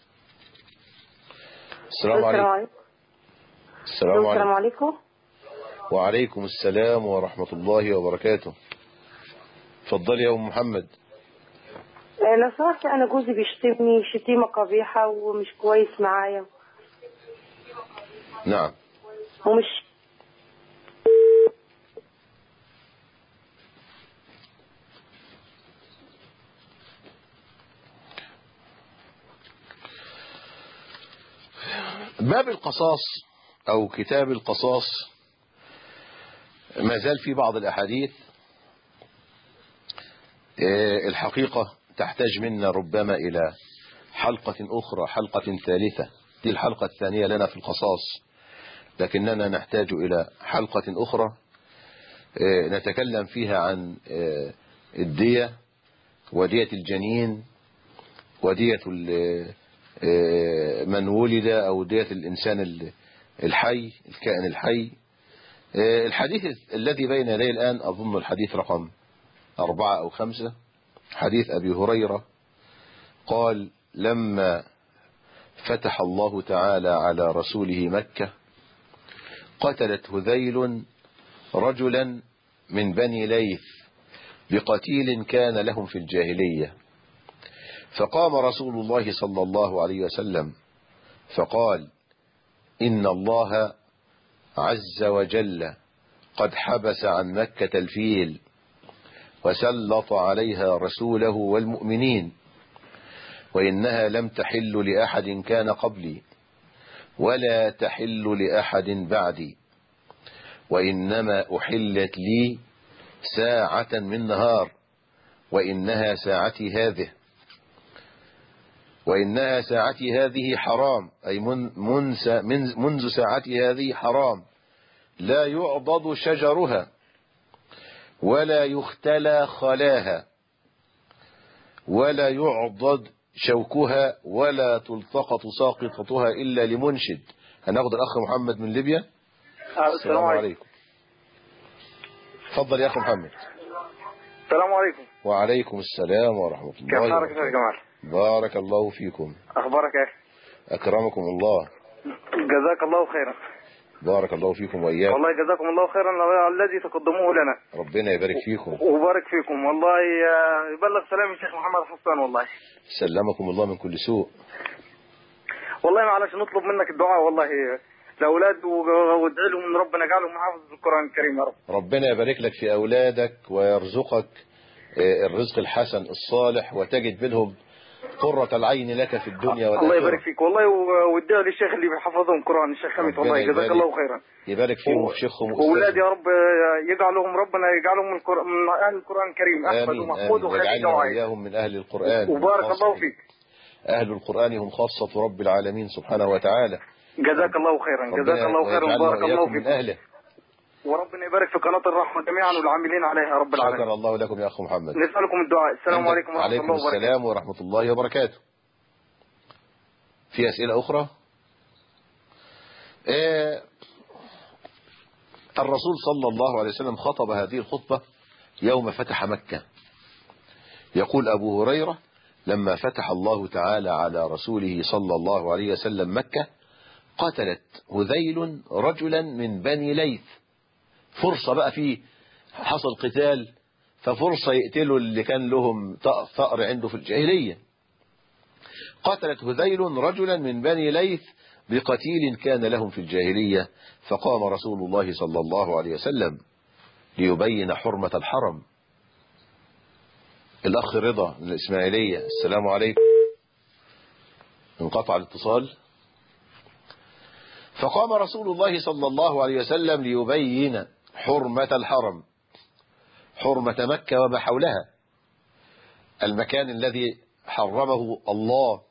السلام عليكم. السلام عليكم. السلام عليكم. وعليكم السلام ورحمة الله وبركاته. اتفضلي يا أم محمد. لو سمحت أنا جوزي بيشتمني شتيمة قبيحة ومش كويس معايا. نعم. ومش باب القصاص أو كتاب القصاص ما زال في بعض الأحاديث الحقيقة تحتاج منا ربما إلى حلقة أخرى، حلقة ثالثة. دي الحلقة الثانية لنا في القصاص، لكننا نحتاج إلى حلقة أخرى نتكلم فيها عن الدية ودية الجنين ودية من ولد أو دية الإنسان الحي، الكائن الحي. الحديث الذي بين يدي الآن أظن الحديث رقم أربعة أو خمسة، حديث أبي هريرة قال: لما فتح الله تعالى على رسوله مكة قتلت هذيل رجلا من بني ليث بقتيل كان لهم في الجاهلية، فقام رسول الله صلى الله عليه وسلم فقال: إن الله عز وجل قد حبس عن مكة الفيل وسلط عليها رسوله والمؤمنين، وإنها لم تحل لأحد كان قبلي ولا تحل لأحد بعدي، وإنما أحلت لي ساعة من نهار، وإنها ساعتي هذه وإنها ساعتي هذه حرام، أي منذ ساعتي هذه حرام، لا يعضد شجرها ولا يختلى خلاها، ولا يعضد شوكها ولا تلتقط ساقطتها إلا لمنشد. هناخد الأخ محمد من ليبيا. السلام عليكم. تفضل يا أخ محمد. السلام عليكم. وعليكم السلام ورحمة الله كيف حالك يا جمال؟ بارك الله فيكم. أخبارك إيه؟ أكرمكم الله. جزاك الله خيرا. بارك الله فيكم وإياكم. والله جزاكم الله خيرا الذي تقدموه لنا. ربنا يبارك فيكم. وبارك فيكم. والله يبلغ سلام الشيخ محمد حسان. والله سلمكم الله من كل سوء. والله معلش نطلب منك الدعاء والله الأولاد وادعي لهم ان ربنا يجعلهم محافظ القرآن الكريم يا رب. ربنا يبارك لك في أولادك ويرزقك الرزق الحسن الصالح وتجد منهم قرة العين لك في الدنيا والآخرة. الله يبارك فيك والله. وادعي للشيخ اللي بيحفظهم القرآن الشيخ خميس. والله جزاك الله خيرا. يبارك فيهم وفي شيخهم واولاد يا رب يجعلهم ربنا يجعلهم من اهل القرآن الكريم. احمد ومحمود وخالد وإياهم من أهل القرآن. وبارك الله فيك. أهل القرآن هم خاصة رب العالمين سبحانه وتعالى. جزاك الله خيرا. جزاك الله خيرا وبارك الله فيك. من أهله. وربنا يبارك في قناة الرحمة جميعا والعاملين عليها يا رب العالمين. شكر الله لكم يا أخ محمد. نسألكم الدعاء. السلام عليكم ورحمة الله وبركاته. عليكم السلام ورحمة الله وبركاته. في أسئلة أخرى؟ إيه الرسول صلى الله عليه وسلم خطب هذه الخطبة يوم فتح مكة. يقول أبو هريرة لما فتح الله تعالى على رسوله صلى الله عليه وسلم مكة قتلت هذيل رجلا من بني ليث. فرصة بقى فيه حصل قتال ففرصة يقتلوا اللي كان لهم ثأر عنده في الجاهلية. قتلت هذيل رجلا من بني ليث بقتيل كان لهم في الجاهلية فقام رسول الله صلى الله عليه وسلم ليبين حرمة الحرم. الأخ رضا من الإسماعيلية. السلام عليكم. انقطع الاتصال. فقام رسول الله صلى الله عليه وسلم ليبين حرمة الحرم، حرمة مكة وما حولها، المكان الذي حرمه الله،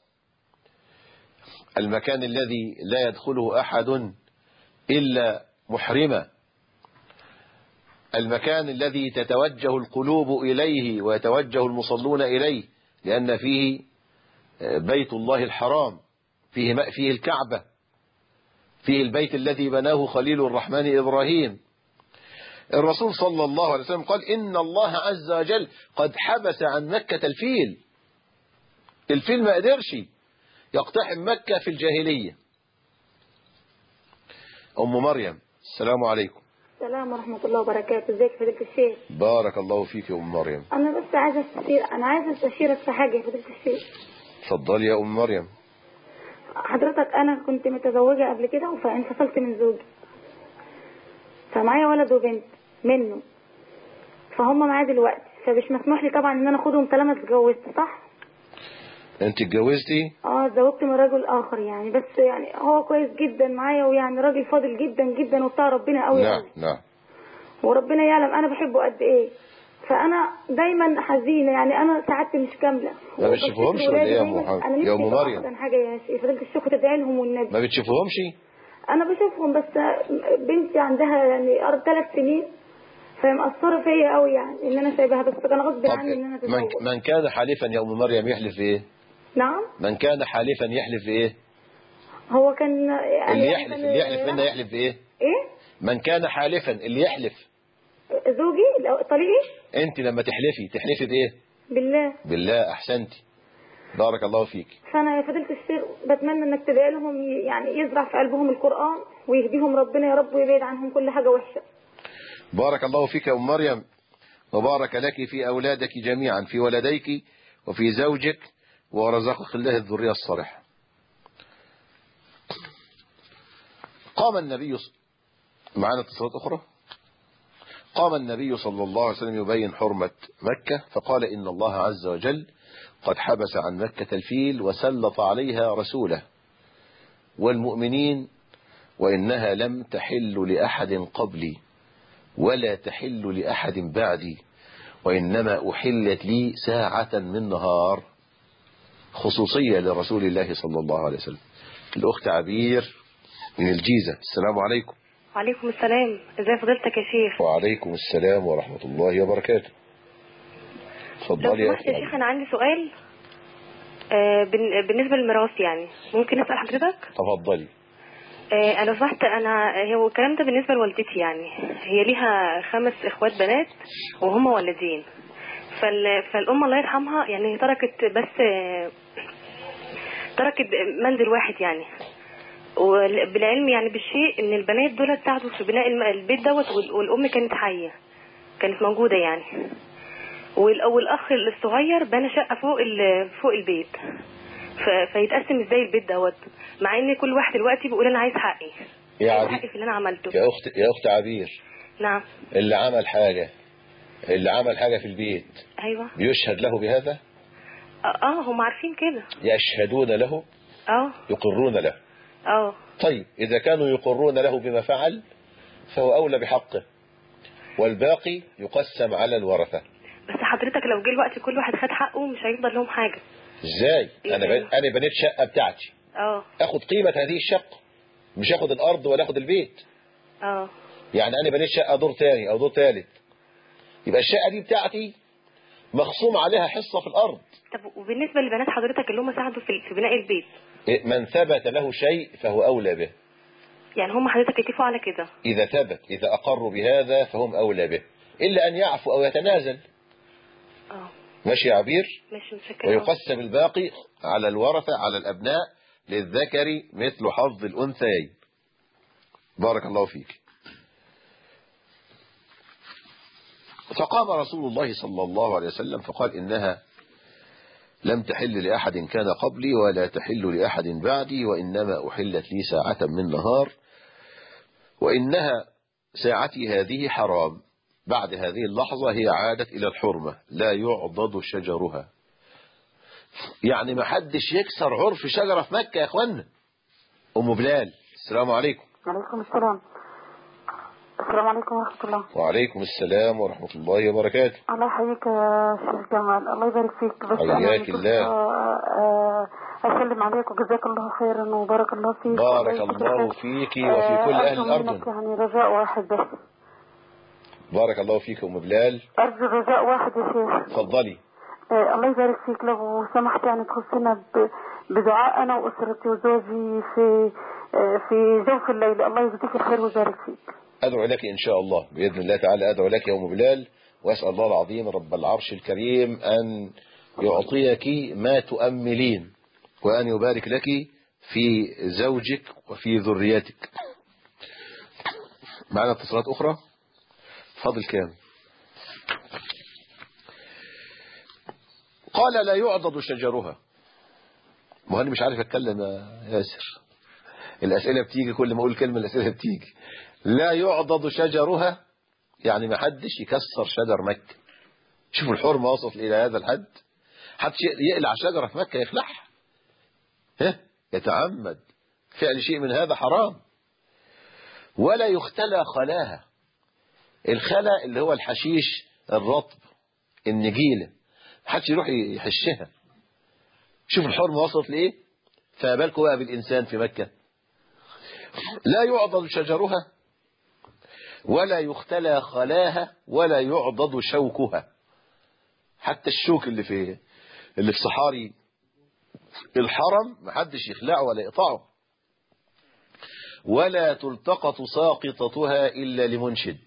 المكان الذي لا يدخله أحد إلا محرما، المكان الذي تتوجه القلوب إليه ويتوجه المصلون إليه لأن فيه بيت الله الحرام، فيه فيه الكعبة، فيه البيت الذي بناه خليل الرحمن إبراهيم. الرسول صلى الله عليه وسلم قال إن الله عز وجل قد حبس عن مكة الفيل. الفيل ما قدرش يقتحم مكة في الجاهلية. أم مريم. السلام عليكم. السلام ورحمة الله وبركاته. ازيك يا فضيلة الشيخ؟ بارك الله فيك يا أم مريم. أنا بس عايزة استشير أنا عايزة استشيرك في حاجة يا فضيلة الشيخ. اتفضلي يا أم مريم. حضرتك أنا كنت متزوجة قبل كده فانفصلت من زوجي، فمعايا ولد وبنت منه، فهم معايا دلوقتي، فمش مسموح لي طبعا إن أنا أخدهم طالما اتجوزت. صح؟ أنت اتجوزتي؟ اه اتزوجت من رجل آخر يعني، بس يعني هو كويس جدا معايا ويعني راجل فاضل جدا جدا وبتاع ربنا قوي. نعم نعم. وربنا يعلم أنا بحبه قد إيه. فأنا دايما حزينة يعني، أنا سعادتي مش كاملة. ما بتشوفهمش ولا إيه يا أم محمد؟ يا أم مريم. أنا حاجة يا شيخ فضلت الشيخ تدعي لهم والنبي. ما بتشوفهمش؟ أنا بشوفهم بس بنتي عندها يعني أربع ثلاث سنين فهي مأثرة فيا قوي يعني إن أنا سايبها، بس أنا غصب عني إن أنا من, من كان حالفا يا أم مريم يحلف إيه؟ نعم. من كان حالفا يحلف إيه؟ هو كان يعني اللي يحلف اللي يحلف منا يحلف بإيه؟ إيه؟ من كان حالفا اللي يحلف. زوجي طريقي. أنت لما تحلفي تحلفي بإيه؟ بالله. بالله. أحسنتي. بارك الله فيك. فأنا يا فضيلة الشيخ بتمنى إنك تدعي لهم يعني يزرع في قلبهم القرآن ويهديهم ربنا يا رب ويبعد عنهم كل حاجة وحشة. بارك الله فيك يا أم مريم وبارك لك في أولادك جميعا، في ولديك وفي زوجك، ورزقك الله الذرية الصالحة. قام النبي معنا اتصالات أخرى. قام النبي صلى الله عليه وسلم يبين حرمة مكة فقال إن الله عز وجل قد حبس عن مكة الفيل وسلط عليها رسوله والمؤمنين وإنها لم تحل لأحد قبلي ولا تحل لأحد بعدي وإنما أحلت لي ساعة من نهار، خصوصية لرسول الله صلى الله عليه وسلم. الأخت عبير من الجيزة. السلام عليكم. وعليكم السلام. ازي فضيلتك يا شيخ؟ وعليكم السلام ورحمة الله وبركاته. اتفضلي لو يا سمحت يا أختي. شيخ، انا عندي سؤال آه، بن- بالنسبه للميراث، يعني ممكن اسال حضرتك؟ تفضلي. آه، انا صحت انا هو الكلام ده بالنسبه لوالدتي، يعني هي ليها خمس اخوات بنات وهم ولدين. فال... فالام الله يرحمها يعني تركت بس آه، تركت منزل واحد يعني. وبالعلم يعني بالشيء ان البنات دول ساعدوا في بناء الم- البيت دوت، وال- والام كانت حيه، كانت موجوده يعني. وال- والاخ الصغير بنى شقه فوق ال- فوق البيت. ف- فيتقسم ازاي البيت دوت، مع ان كل واحد دلوقتي بيقول انا عايز حقي، يا عايز عبير، حقي في اللي انا عملته. يا أخت يا أخت عبير، نعم. اللي عمل حاجة اللي عمل حاجة في البيت ايوه. يشهد له بهذا؟ اه آه، هم عارفين كده. يشهدون له، اه يقرون له. اه طيب إذا كانوا يقرون له بما فعل فهو أولى بحقه، والباقي يقسم على الورثة. بس حضرتك لو جه الوقت كل واحد خد حقه مش هيفضل لهم حاجه. ازاي؟ انا إيه؟ بن... انا بنيت شقة بتاعتي، اه اخد قيمة هذه الشقة، مش اخد الارض ولا اخد البيت. اه يعني انا بنيت شقة دور تاني او دور تالت، يبقى الشقة دي بتاعتي مخصوم عليها حصة في الارض. طب وبالنسبه لبنات حضرتك اللي هم ساعدوا في في بناء البيت، من ثبت له شيء فهو اولى به. يعني هم حضرتك اتفقوا على كده؟ اذا ثبت، اذا اقروا بهذا فهم اولى به، الا ان يعفو او يتنازل. اه ماشي يا عبير؟ ماشي متشكرة. ويقسم الباقي على الورثة، على الابناء، للذكر مثل حظ الانثيين. بارك الله فيك. فقام رسول الله صلى الله عليه وسلم فقال إنها لم تحل لأحد كان قبلي ولا تحل لأحد بعدي، وإنما أحلت لي ساعة من نهار، وإنها ساعتي هذه حرام. بعد هذه اللحظة هي عادت إلى الحرمة، لا يعضد شجرها. يعني ما حدش يكسر عرف شجرة في مكة يا أخوانا. أم بلال، السلام عليكم. عليكم السلام. السلام عليكم ورحمة الله. وعليكم السلام ورحمة الله وبركاته. الله يحييك يا شيخ جمال، الله يبارك فيك. بس حياك الله. أنا أسلم عليك وجزاك الله خيرا وبارك الله فيك. بارك الله فيك وفي كل أهل الأرض. يعني رجاء واحد بس. بارك الله فيك أم بلال. أرجو رجاء واحد يا شيخ. تفضلي. آه الله يبارك فيك، لو سمحت يعني تخصنا بدعاء أنا وأسرتي وزوجي في آه في جوف الليل. الله يجزيك الخير ويبارك فيك. أدعو لك إن شاء الله بإذن الله تعالى، أدعو لك يا أم بلال، وأسأل الله العظيم رب العرش الكريم أن يعطيك ما تؤملين، وأن يبارك لك في زوجك وفي ذريتك. معنا اتصالات أخرى. فاضل كام؟ قال لا يعضد شجرها. ما أنا مش عارف أتكلم يا ياسر، الأسئلة بتيجي كل ما أقول كلمة الأسئلة بتيجي. لا يعضد شجرها يعني ما حدش يكسر شجر مكة. شوفوا الحرمة وصلت إلى هذا الحد، حدش يقلع شجرة في مكة يخلعها، ها يتعمد فعل شيء من هذا حرام. ولا يختلى خلاها. الخلا اللي هو الحشيش الرطب النجيلة، حدش يروح يحشها. شوف الحرمة وصلت لإيه، فبالكوا بقى بالإنسان في مكة. لا يعضد شجرها ولا يختلى خلاها ولا يعضد شوكها. حتى الشوك اللي في اللي في صحاري الحرم محدش يخلعه ولا يقطعه. ولا تلتقط ساقطتها إلا لمنشد.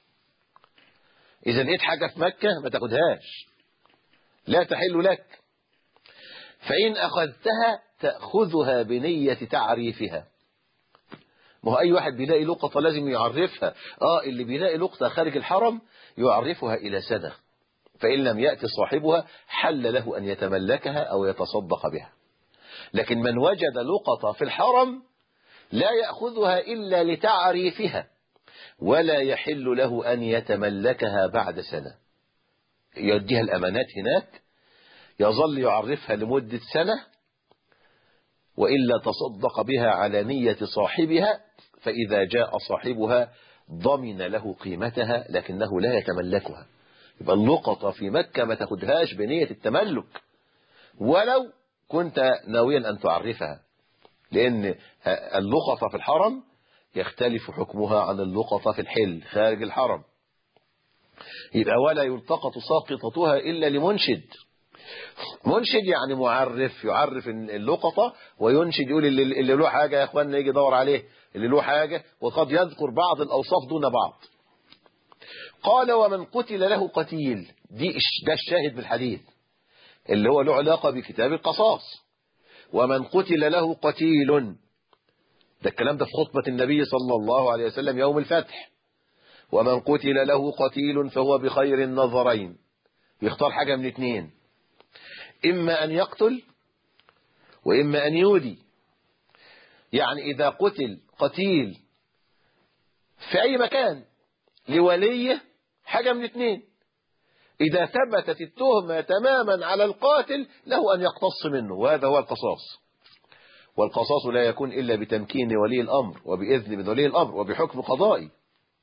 إذا لقيت حاجة في مكة ما تاخدهاش، لا تحل لك. فإن أخذتها تأخذها بنية تعريفها. ما هو أي واحد بيلاقي لقطة لازم يعرفها. آه اللي بيلاقي لقطة خارج الحرم يعرفها إلى سنة، فإن لم يأتي صاحبها حل له أن يتملكها أو يتصدق بها. لكن من وجد لقطة في الحرم لا يأخذها إلا لتعريفها، ولا يحل له أن يتملكها بعد سنة. يوديها الأمانات هناك، يظل يعرفها لمدة سنة، وإلا تصدق بها على نية صاحبها، فإذا جاء صاحبها ضمن له قيمتها لكنه لا يتملكها. يبقى اللقطة في مكة ما تاخدهاش بنية التملك ولو كنت ناويا أن تعرفها، لأن اللقطة في الحرم يختلف حكمها عن اللقطة في الحل خارج الحرم. يبقى ولا يلتقط ساقطتها إلا لمنشد. منشد يعني معرف، يعرف اللقطة وينشد، يقول اللي, اللي له حاجة يا اخواننا يجي يدور عليه، اللي له حاجة، وقد يذكر بعض الأوصاف دون بعض. قال ومن قتل له قتيل، دي ده الشاهد بالحديث اللي هو له علاقة بكتاب القصاص. ومن قتل له قتيل، ده الكلام ده في خطبة النبي صلى الله عليه وسلم يوم الفتح. ومن قتل له قتيل فهو بخير النظرين، يختار حاجة من اتنين، إما أن يقتل وإما أن يودي. يعني إذا قتل قتيل في أي مكان لوليه حاجة من اتنين، إذا ثبتت التهمة تماما على القاتل له أن يقتص منه، وهذا هو القصاص. والقصاص لا يكون إلا بتمكين ولي الأمر وبإذن من ولي الأمر وبحكم قضائي،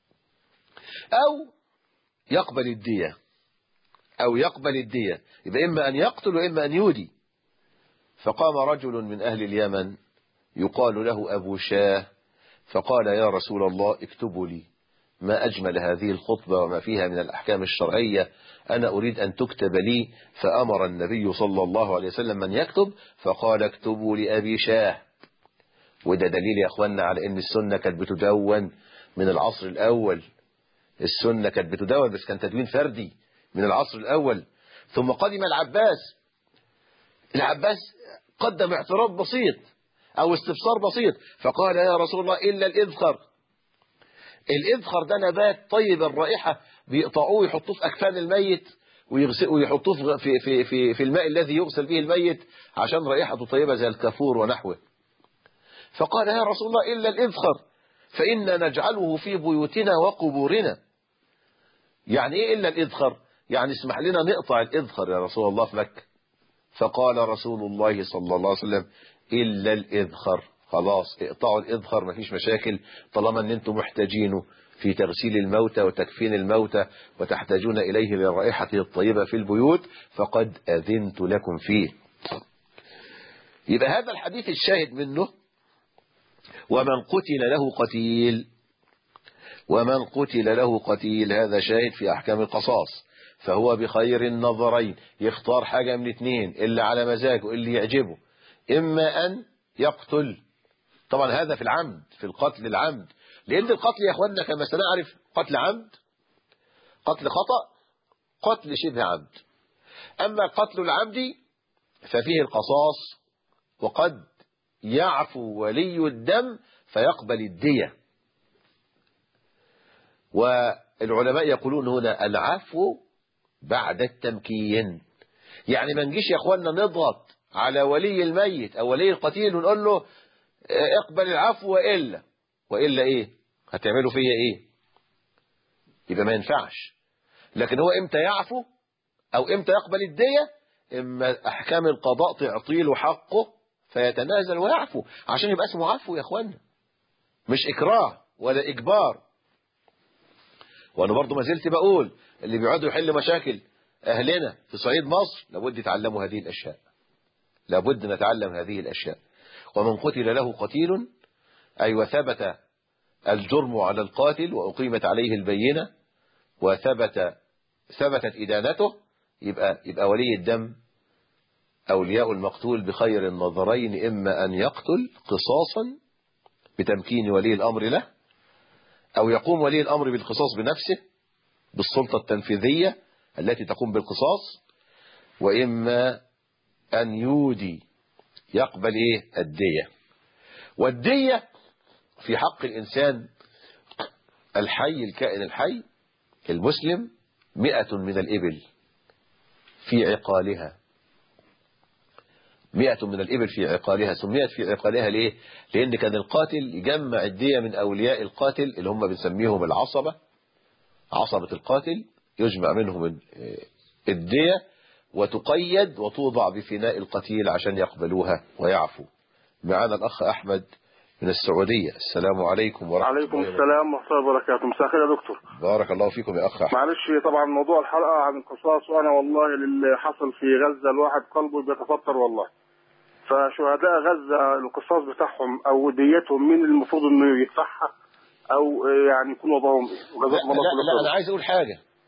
أو يقبل الدية أو يقبل الدية يبقى إما أن يقتل وإما أن يودي. فقام رجل من أهل اليمن يقال له أبو شاه فقال يا رسول الله اكتبوا لي، ما أجمل هذه الخطبة وما فيها من الأحكام الشرعية، أنا أريد أن تكتب لي. فأمر النبي صلى الله عليه وسلم من يكتب، فقال اكتبوا لأبي شاه. وده دليل يا أخوانا على أن السنة كانت بتدون من العصر الأول. السنة كانت بتدون بس كان تدوين فردي من العصر الأول. ثم قدم العباس. العباس قدم اعتراض بسيط أو استفسار بسيط، فقال يا رسول الله إلا الإذخر. الإذخر ده نبات طيب الرائحة، بيقطعوه ويحطوه في أكفان الميت ويحطوه في, في, في, في الماء الذي يغسل به الميت عشان رائحته طيبة زي الكافور ونحوه. فقال يا رسول الله إلا الإذخر فإنا نجعله في بيوتنا وقبورنا. يعني إيه إلا الإذخر؟ يعني اسمح لنا نقطع الإذخر يا رسول الله في مكة. فقال رسول الله صلى الله عليه وسلم إلا الإذخر، خلاص اقطعوا الإذخر مفيش مشاكل، طالما أن أنتم محتاجينه في تغسيل الموتى وتكفين الموتى وتحتاجون إليه لرائحته الطيبة في البيوت فقد أذنت لكم فيه. يبقى هذا الحديث الشاهد منه ومن قتل له قتيل، ومن قتل له قتيل هذا شاهد في أحكام القصاص، فهو بخير النظرين، يختار حاجة من اثنين اللي على مزاجه اللي يعجبه، إما أن يقتل. طبعا هذا في العمد، في القتل العمد، لأن القتل يا أخواننا كما سنعرف قتل عمد، قتل خطأ، قتل شبه عمد. أما قتل العمد ففيه القصاص، وقد يعفو ولي الدم فيقبل الدية. والعلماء يقولون هنا العفو بعد التمكين، يعني ما نجيش يا أخواننا نضغط على ولي الميت أو ولي القتيل ونقول له اقبل العفو وإلا وإلا إيه هتعملوا فيا إيه، يبقى ما ينفعش. لكن هو إمتى يعفو أو إمتى يقبل الدية؟ إما أحكام القضاء تعطيله حقه فيتنازل ويعفو، عشان يبقى اسمه عفو يا أخوانا، مش إكراه ولا إجبار. وأنا برضو ما زلت بقول اللي بيقعدوا يحل مشاكل أهلنا في صعيد مصر لابد يتعلموا هذه الأشياء، لابد نتعلم هذه الأشياء. ومن قتل له قتيل أي وثبت الجرم على القاتل وأقيمت عليه البينة وثبت ثبتت إدانته، يبقى, يبقى ولي الدم أولياء المقتول بخير النظرين، إما أن يقتل قصاصا بتمكين ولي الأمر له، أو يقوم ولي الأمر بالقصاص بنفسه بالسلطة التنفيذية التي تقوم بالقصاص، وإما أن يودي يقبل إيه الدية. والدية في حق الإنسان الحي الكائن الحي المسلم مئة من الإبل في عقالها، مئة من الإبل في عقالها. سميت في عقالها ليه؟ لأن كان القاتل يجمع الدية من أولياء القاتل اللي هم بنسميهم العصبة، عصبة القاتل يجمع منهم الدية وتقيد وتوضع بفناء القتيل عشان يقبلوها ويعفوا. معنا الأخ أحمد من السعودية. السلام عليكم ورحمة الله وبركاته. عليكم السلام ورحمة الله وبركاته. مساء الخير يا دكتور. بارك الله فيكم يا أخ أحمد. معلش طبعا موضوع الحلقة عن القصاص، وأنا والله اللي حصل في غزة الواحد قلبه بيتفطر والله. فشهداء غزة القصاص بتاعهم أو ديتهم مين المفروض إنه يدفعها أو يعني يكون وضعهم إيه؟ لا, لا, لا أنا عايز أقول حاجة.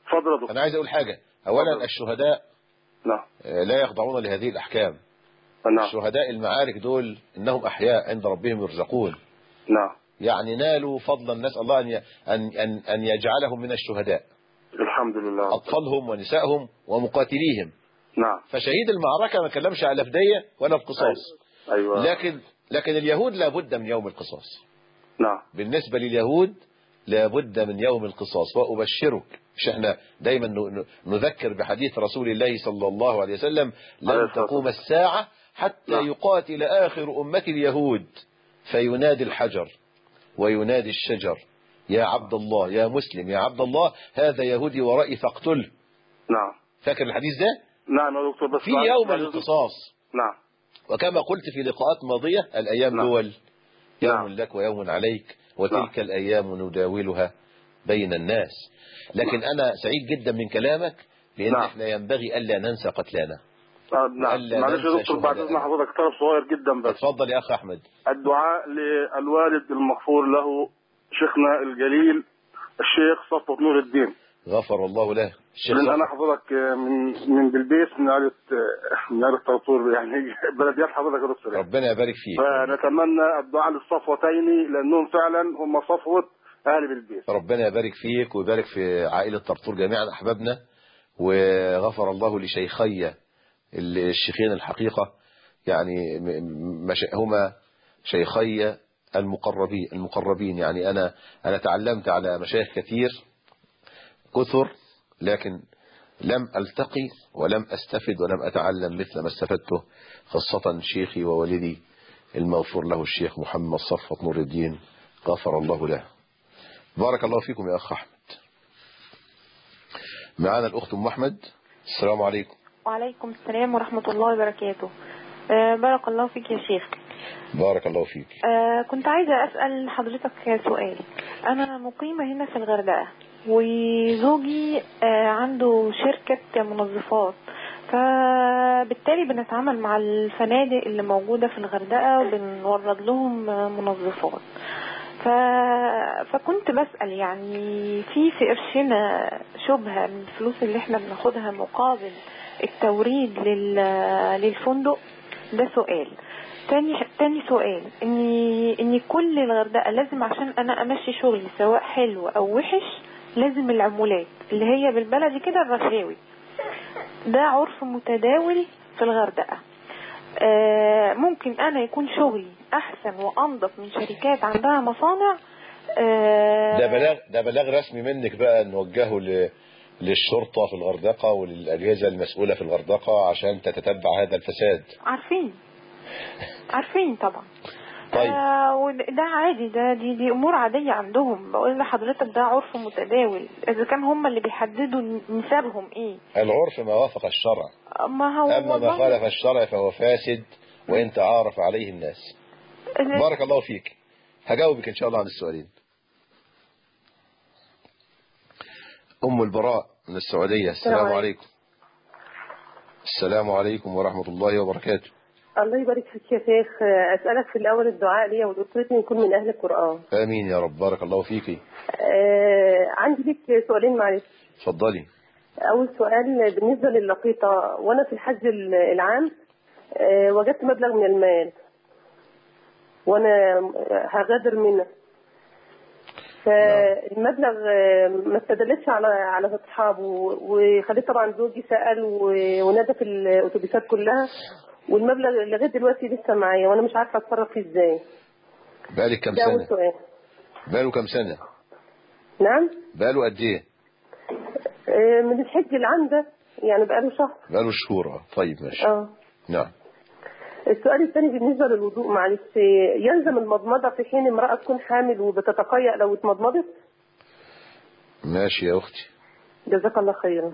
اتفضل يا دكتور. أنا عايز أقول حاجة. أولا فضل. الشهداء نعم لا يخضعون لهذه الأحكام. نعم الشهداء المعارك دول إنهم أحياء عند ربهم يرزقون، نعم يعني نالوا فضلا، نسأل الله أن أن أن يجعلهم من الشهداء، الحمد لله. أطفالهم ونسائهم ومقاتليهم. نعم. فشهيد المعركة ما كلمش على فدية ولا القصاص. أيوة. لكن لكن اليهود لابد من يوم القصاص. نعم. بالنسبة لليهود لابد من يوم القصاص. وأبشرك، مش احنا دايما نذكر بحديث رسول الله صلى الله عليه وسلم: لن تقوم الساعة حتى نعم. يقاتل آخر أمة اليهود فينادي الحجر وينادي الشجر يا عبد الله، يا مسلم، يا عبد الله، هذا يهودي ورائي فاقتله. نعم. فاكر الحديث ده؟ نعم يا دكتور. بس في يوم القصاص. نعم. وكما قلت في لقاءات ماضية: الأيام نعم. دول، يوم نعم. لك ويوم عليك، وتلك نعم. الأيام نداولها بين الناس. لكن نعم. أنا سعيد جدا من كلامك، لأن نعم. احنا ينبغي ألا ننسى قتلانا. آه نعم. معلش يا دكتور بعد إذن حضرتك طلب صغير جدا بس. اتفضل يا أخ أحمد. الدعاء للوالد المغفور له شيخنا الجليل الشيخ صفوت نور الدين، غفر الله له. الشيخ صفوت، انا حضرتك من من بلبيس، من عائله من عائله طرطور، يعني بلديات حضرتك يا دكتور. ربنا يبارك فيك. فنتمنى الدعاء للصفوتين لانهم فعلا هم صفوه اهل بلبيس. ربنا يبارك فيك ويبارك في عائله طرطور جميعا احبابنا. وغفر الله لشيخي الشيخين الحقيقه، يعني هما شيخي المقربين المقربين يعني أنا أنا تعلمت على مشايخ كثير كثر، لكن لم ألتقي ولم أستفد ولم أتعلم مثل ما استفدته، خاصة شيخي ووالدي المغفور له الشيخ محمد صفوت نور الدين غفر الله له. بارك الله فيكم يا أخ أحمد. معنا الأخت أم أحمد. السلام عليكم. وعليكم السلام ورحمة الله وبركاته. آه بارك الله فيك يا شيخ. بارك الله فيك. آه كنت عايزة أسأل حضرتك سؤال. أنا مقيمة هنا في الغردقة، وزوجي آه عنده شركة منظفات، فبالتالي بنتعامل مع الفنادق اللي موجودة في الغردقة وبنورد لهم منظفات. ف... فكنت بسأل يعني في في قرشنا شبهة من الفلوس اللي احنا بناخدها مقابل التوريد لل... للفندق. ده سؤال. تاني تاني سؤال، اني اني كل الغردقة لازم عشان انا امشي شغلي سواء حلو او وحش لازم العمولات اللي هي بالبلدي كده الرشاوي. ده عرف متداول في الغردقة. آه ممكن انا يكون شغلي احسن وانضف من شركات عندها مصانع. آه ده بلاغ ده بلاغ رسمي منك بقى نوجهه ل للشرطة في الغردقة وللأجهزة المسؤولة في الغردقة عشان تتتبع هذا الفساد. عارفين عارفين طبعا. طيب. آه وده عادي، ده دي دي امور عادية عندهم. بقول لحضرتك ده عرف متداول. اذا كان هم اللي بيحددوا نسبهم ايه. العرف ما وافق الشرع. ما هو اما ما خالف الشرع فهو فاسد وان تعارف عليه الناس. بارك الله فيك. هجاوبك ان شاء الله عن السؤالين. ام البراء من السعودية. السلام عليكم. السلام عليكم ورحمة الله وبركاته. الله يبارك فيك يا شيخ. أسألك في الأول الدعاء لي ولأسرتي نكون من أهل القرآن. آمين يا رب. بارك الله فيكي. آه عندي لك سؤالين معلش. اتفضلي. أول سؤال بالنسبة لللقيطة، وأنا في الحج العام آه وجدت مبلغ من المال وأنا هغادر منه، فالمبلغ ما استدلتش على على اصحابه، وخليت طبعا زوجي سأل ونادى في الاتوبيسات كلها، والمبلغ لغايه دلوقتي لسه معايا وانا مش عارفه اتصرف فيه ازاي. بقالك كام سنه؟ ده اول سؤال. بقاله كام سنه؟ نعم. بقاله قد ايه؟ من الحج العام ده، يعني بقاله شهر. بقاله شهور. طيب ماشي. اه نعم. السؤال الثاني بالنسبه للوضوء معلش، يلزم المضمضه في حين امراه تكون حامل وبتتقيأ لو اتمضمضت؟ ماشي يا اختي. جزاك الله خيرا.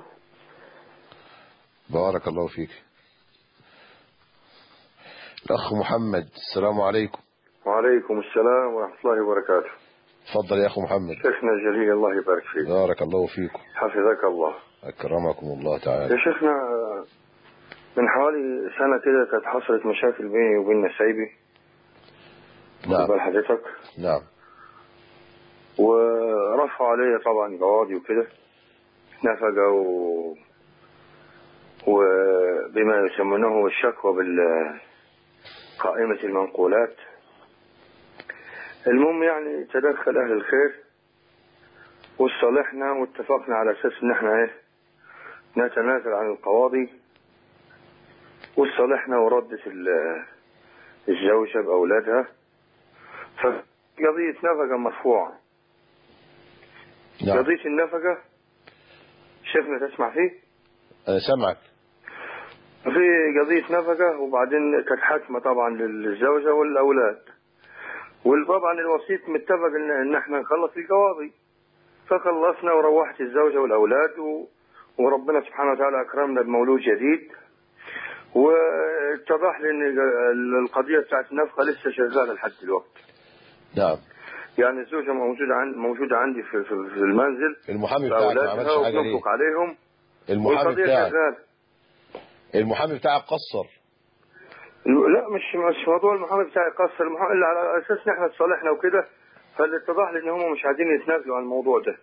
بارك الله فيك. الأخ محمد. السلام عليكم. وعليكم السلام ورحمة الله وبركاته. تفضل يا أخ محمد. شيخنا الجليل الله يبارك فيك. بارك الله فيكم. حفظك الله. أكرمكم الله تعالى. يا شيخنا من حوالي سنة كده كانت حصلت مشاكل بيني وبين نسايبي. نعم. قبل حضرتك. نعم. ورفعوا علي طبعا قواضي وكده، نفقة و... وبما يسمونه الشكوى بالقائمة المنقولات. المهم يعني تدخل أهل الخير وصالحنا واتفقنا على أساس إن احنا ايه نتنازل عن القواضي، وصالحنا وردت الزوجة بأولادها، فقضية نفقة مرفوعة. نعم. قضية النفقة شيخنا تسمع فيه؟ أنا سمعك. في قضية نفقة، وبعدين كانت حاكمة طبعا للزوجة والأولاد، وطبعا الوسيط متفق إن, إن احنا نخلص القواضي، فخلصنا وروحت الزوجة والأولاد و... وربنا سبحانه وتعالى أكرمنا بمولود جديد، واتضح لي إن القضية بتاعت النفقة لسه شغالة لحد دلوقتي. نعم. يعني الزوجة موجودة عند موجودة عندي في في المنزل، المحامي بتاعك ما عملش حاجة ليه؟ عليهم. المحامي بتاعك المحامي بتاعك قصر. لا مش مش موضوع المحامي بتاعي قصر، المحامي اللي على أساس إن احنا تصالحنا وكده، فاللي اتضح لي إن هم مش عايزين يتنازلوا عن الموضوع ده.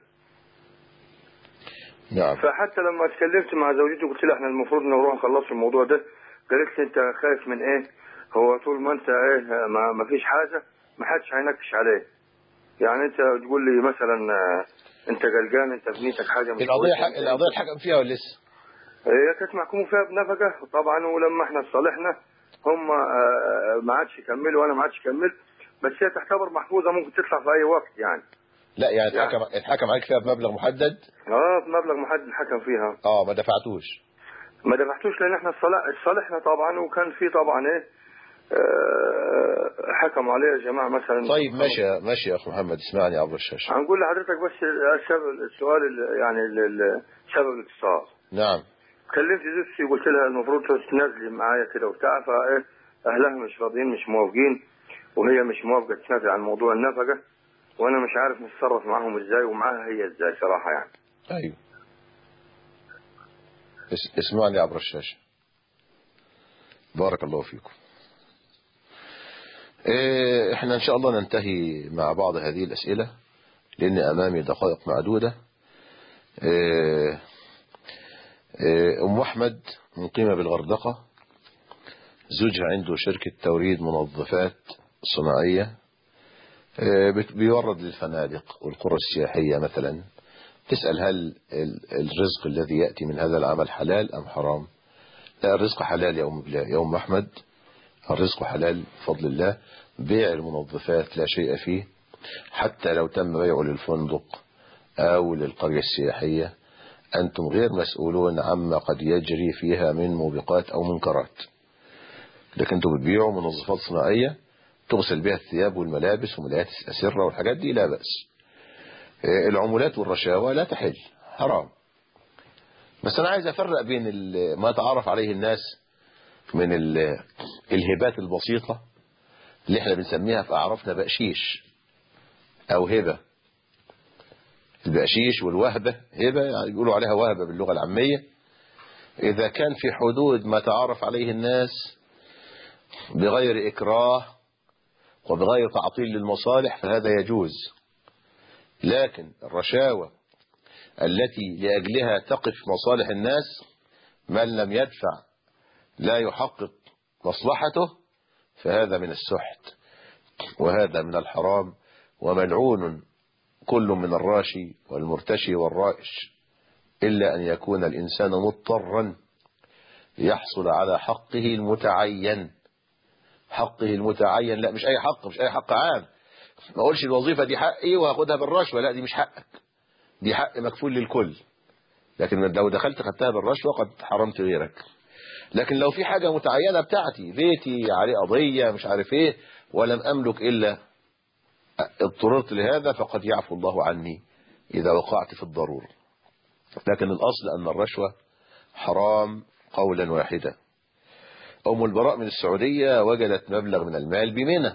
نعم. فحتى لما اتكلمت مع زوجتي قلت لها احنا المفروض نروح نخلص الموضوع ده، قالت لي انت خايف من ايه؟ هو طول ما انت ايه ما, ما فيش حاجه ما حدش هينكش عليه. يعني انت تقول لي مثلا انت قلقان، انت في نيتك حاجه مش القضيه حق... القضيه اتحكم فيها ولا لسه؟ هي كانت محكوم فيها بنفقه طبعا، ولما احنا صالحنا هم ما عادش يكملوا وانا ما عادش كملت، بس هي تعتبر محفوظه ممكن تطلع في اي وقت يعني. لا يعني اتحكم يعني. اتحكم عليك فيها بمبلغ محدد؟ اه بمبلغ محدد حكم فيها. اه ما دفعتوش؟ ما دفعتوش لان احنا صالحنا طبعا، وكان في طبعا ايه آه حكموا عليه يا جماعه مثلا. طيب ماشي ماشي يا اخ محمد، اسمعني عبر الشاشه. هنقول لحضرتك بس السبب السؤال يعني سبب الاتصال. نعم. كلمت زوجتي وقلت لها المفروض تنزلي معايا كده وبتاع، فايه اهلها مش راضيين مش موافقين، وهي مش موافقه تنزل عن موضوع النفقه، وانا مش عارف نتصرف معاهم ازاي ومعاها هي ازاي صراحه يعني. ايوه اسمعني عبر الشاشه. بارك الله فيكم. إيه احنا ان شاء الله ننتهي مع بعض هذه الاسئله لان امامي دقائق معدوده. إيه إيه ام احمد مقيمه بالغردقه، زوجها عنده شركه توريد منظفات صناعيه، إيه بيورد للفنادق والقرى السياحيه مثلا. تسال هل الرزق الذي ياتي من هذا العمل حلال ام حرام؟ لا الرزق حلال يا ام يا ام احمد، الرزق حلال بفضل الله. بيع المنظفات لا شيء فيه، حتى لو تم بيعه للفندق أو للقرية السياحية أنتم غير مسؤولون عما قد يجري فيها من موبقات أو منكرات، لكن أنتم بتبيعوا منظفات صناعية تغسل بها الثياب والملابس وملايات الأسرة والحاجات دي لا بأس. العمولات والرشاوى لا تحل، حرام. بس أنا عايز أفرق بين ما يتعارف عليه الناس من الهبات البسيطة اللي احنا بنسميها في أعرافنا بقشيش أو هبة. البقشيش والوهبة هبة، يعني يقولوا عليها وهبة باللغة العامية. إذا كان في حدود ما تعارف عليه الناس بغير إكراه وبغير تعطيل للمصالح فهذا يجوز. لكن الرشاوى التي لأجلها تقف مصالح الناس من لم يدفع لا يحقق مصلحته فهذا من السحت وهذا من الحرام، وملعون كل من الراشي والمرتشي والرائش، إلا أن يكون الإنسان مضطرا ليحصل على حقه المتعين. حقه المتعين، لا مش أي حق، مش أي حق عام. ما أقولش الوظيفة دي حقي وهاخدها بالرشوة، لا دي مش حقك، دي حق مكفول للكل. لكن لو دخلت خدتها بالرشوة قد حرمت غيرك. لكن لو في حاجة متعينة بتاعتي، بيتي عليه قضية مش عارف ايه ولم أملك إلا اضطررت لهذا فقد يعفو الله عني إذا وقعت في الضرورة. لكن الأصل أن الرشوة حرام قولا واحدا. أم البراء من السعودية وجدت مبلغ من المال بمنى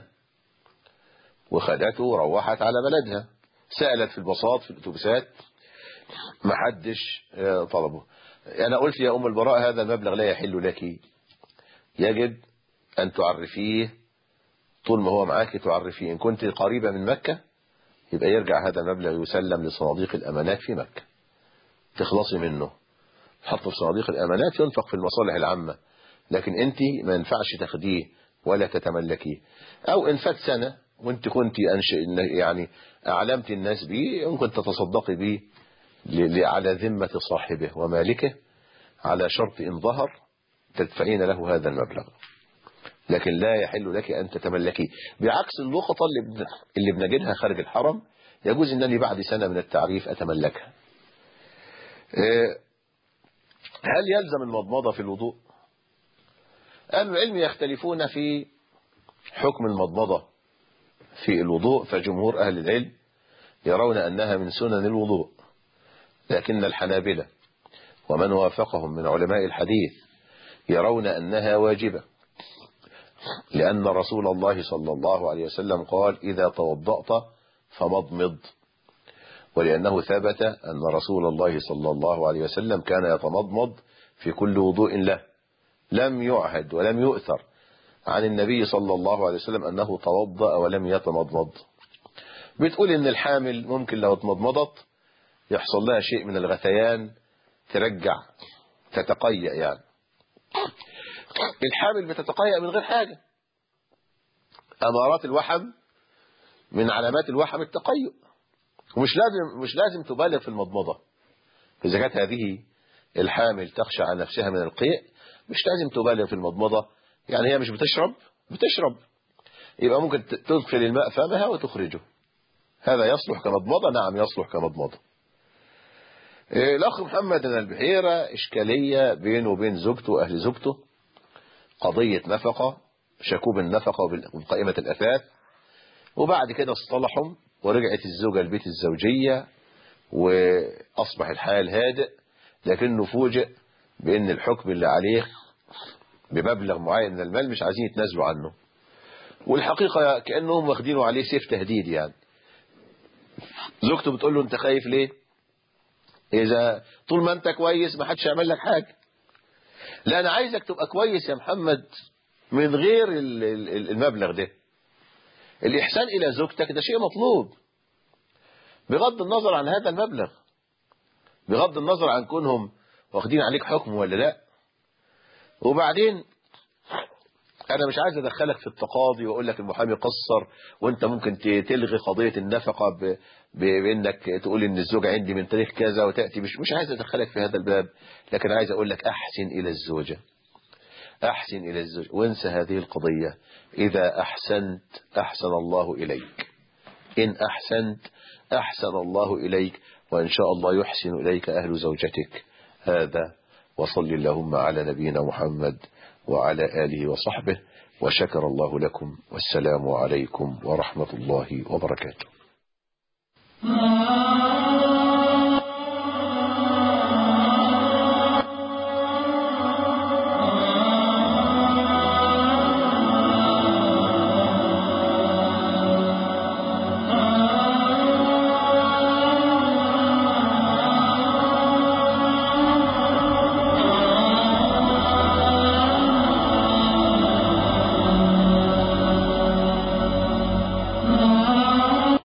وخدته وروحت على بلدها، سألت في البساط في الأتوبيسات ما حدش طلبه. أنا قلت يا أم البراء هذا المبلغ لا يحل لك، يجب أن تعرفيه طول ما هو معاك، تعرفيه. إن كنت قريبة من مكة يبقى يرجع هذا المبلغ يسلم لصناديق الأمانات في مكة. تخلصي منه، حط في صناديق الأمانات ينفق في المصالح العامة، لكن أنت ما ينفعش تاخديه ولا تتملكيه. أو إن فات سنة وأنت كنت أنشئ يعني أعلمت الناس به، ممكن تتصدقي به على ذمة صاحبه ومالكه على شرط إن ظهر تدفعين له هذا المبلغ، لكن لا يحل لك أن تتملكيه. بعكس اللقطة اللي اللي بنجدها خارج الحرم، يجوز أنني بعد سنة من التعريف أتملكها. هل يلزم المضمضة في الوضوء؟ أهل العلم يختلفون في حكم المضمضة في الوضوء، فجمهور أهل العلم يرون أنها من سنن الوضوء، لكن الحنابلة ومن وافقهم من علماء الحديث يرون أنها واجبة، لأن رسول الله صلى الله عليه وسلم قال إذا توضأت فمضمض، ولأنه ثبت أن رسول الله صلى الله عليه وسلم كان يتمضمض في كل وضوء له، لم يعهد ولم يؤثر عن النبي صلى الله عليه وسلم أنه توضأ ولم يتمضمض. بتقول إن الحامل ممكن لو اتمضمضت يحصل لها شيء من الغثيان، ترجع تتقيأ، يعني الحامل بتتقيأ من غير حاجة. أمارات الوحم من علامات الوحم التقيؤ، ومش لازم مش لازم تبالغ في المضمضة. إذا كانت هذه الحامل تخشى على نفسها من القيء مش لازم تبالغ في المضمضة، يعني هي مش بتشرب بتشرب يبقى ممكن تدخل الماء فمها وتخرجه، هذا يصلح كمضمضة. نعم يصلح كمضمضة. الأخ محمد من البحيرة إشكالية بينه وبين زوجته وأهل زوجته، قضية نفقة، شكوب النفقة وقائمة الأثاث، وبعد كده اصطلحوا ورجعت الزوجة البيت الزوجية وأصبح الحال هادئ، لكنه فوجئ بأن الحكم اللي عليه بمبلغ معين من المال مش عايزين يتنازلوا عنه، والحقيقة كأنهم واخدينه عليه سيف تهديد. يعني زوجته بتقول له أنت خايف ليه؟ إذا طول ما أنت كويس ما حدش يعمل لك حاجة. لا، أنا عايزك تبقى كويس يا محمد من غير المبلغ ده. الإحسان إلى زوجتك ده شيء مطلوب بغض النظر عن هذا المبلغ، بغض النظر عن كونهم واخدين عليك حكم ولا لا. وبعدين أنا مش عايز أدخلك في التقاضي وأقول لك المحامي قصر وأنت ممكن تلغي قضية النفقة ب... بأنك تقول إن الزوجة عندي من تاريخ كذا وتأتي، مش مش عايز أدخلك في هذا الباب، لكن عايز أقول لك أحسن إلى الزوجة، أحسن إلى الزوجة، وانسى هذه القضية. إذا أحسنت أحسن الله إليك، إن أحسنت أحسن الله إليك، وإن شاء الله يحسن إليك أهل زوجتك. هذا، وصل اللهم على نبينا محمد وعلى آله وصحبه، وشكر الله لكم، والسلام عليكم ورحمة الله وبركاته.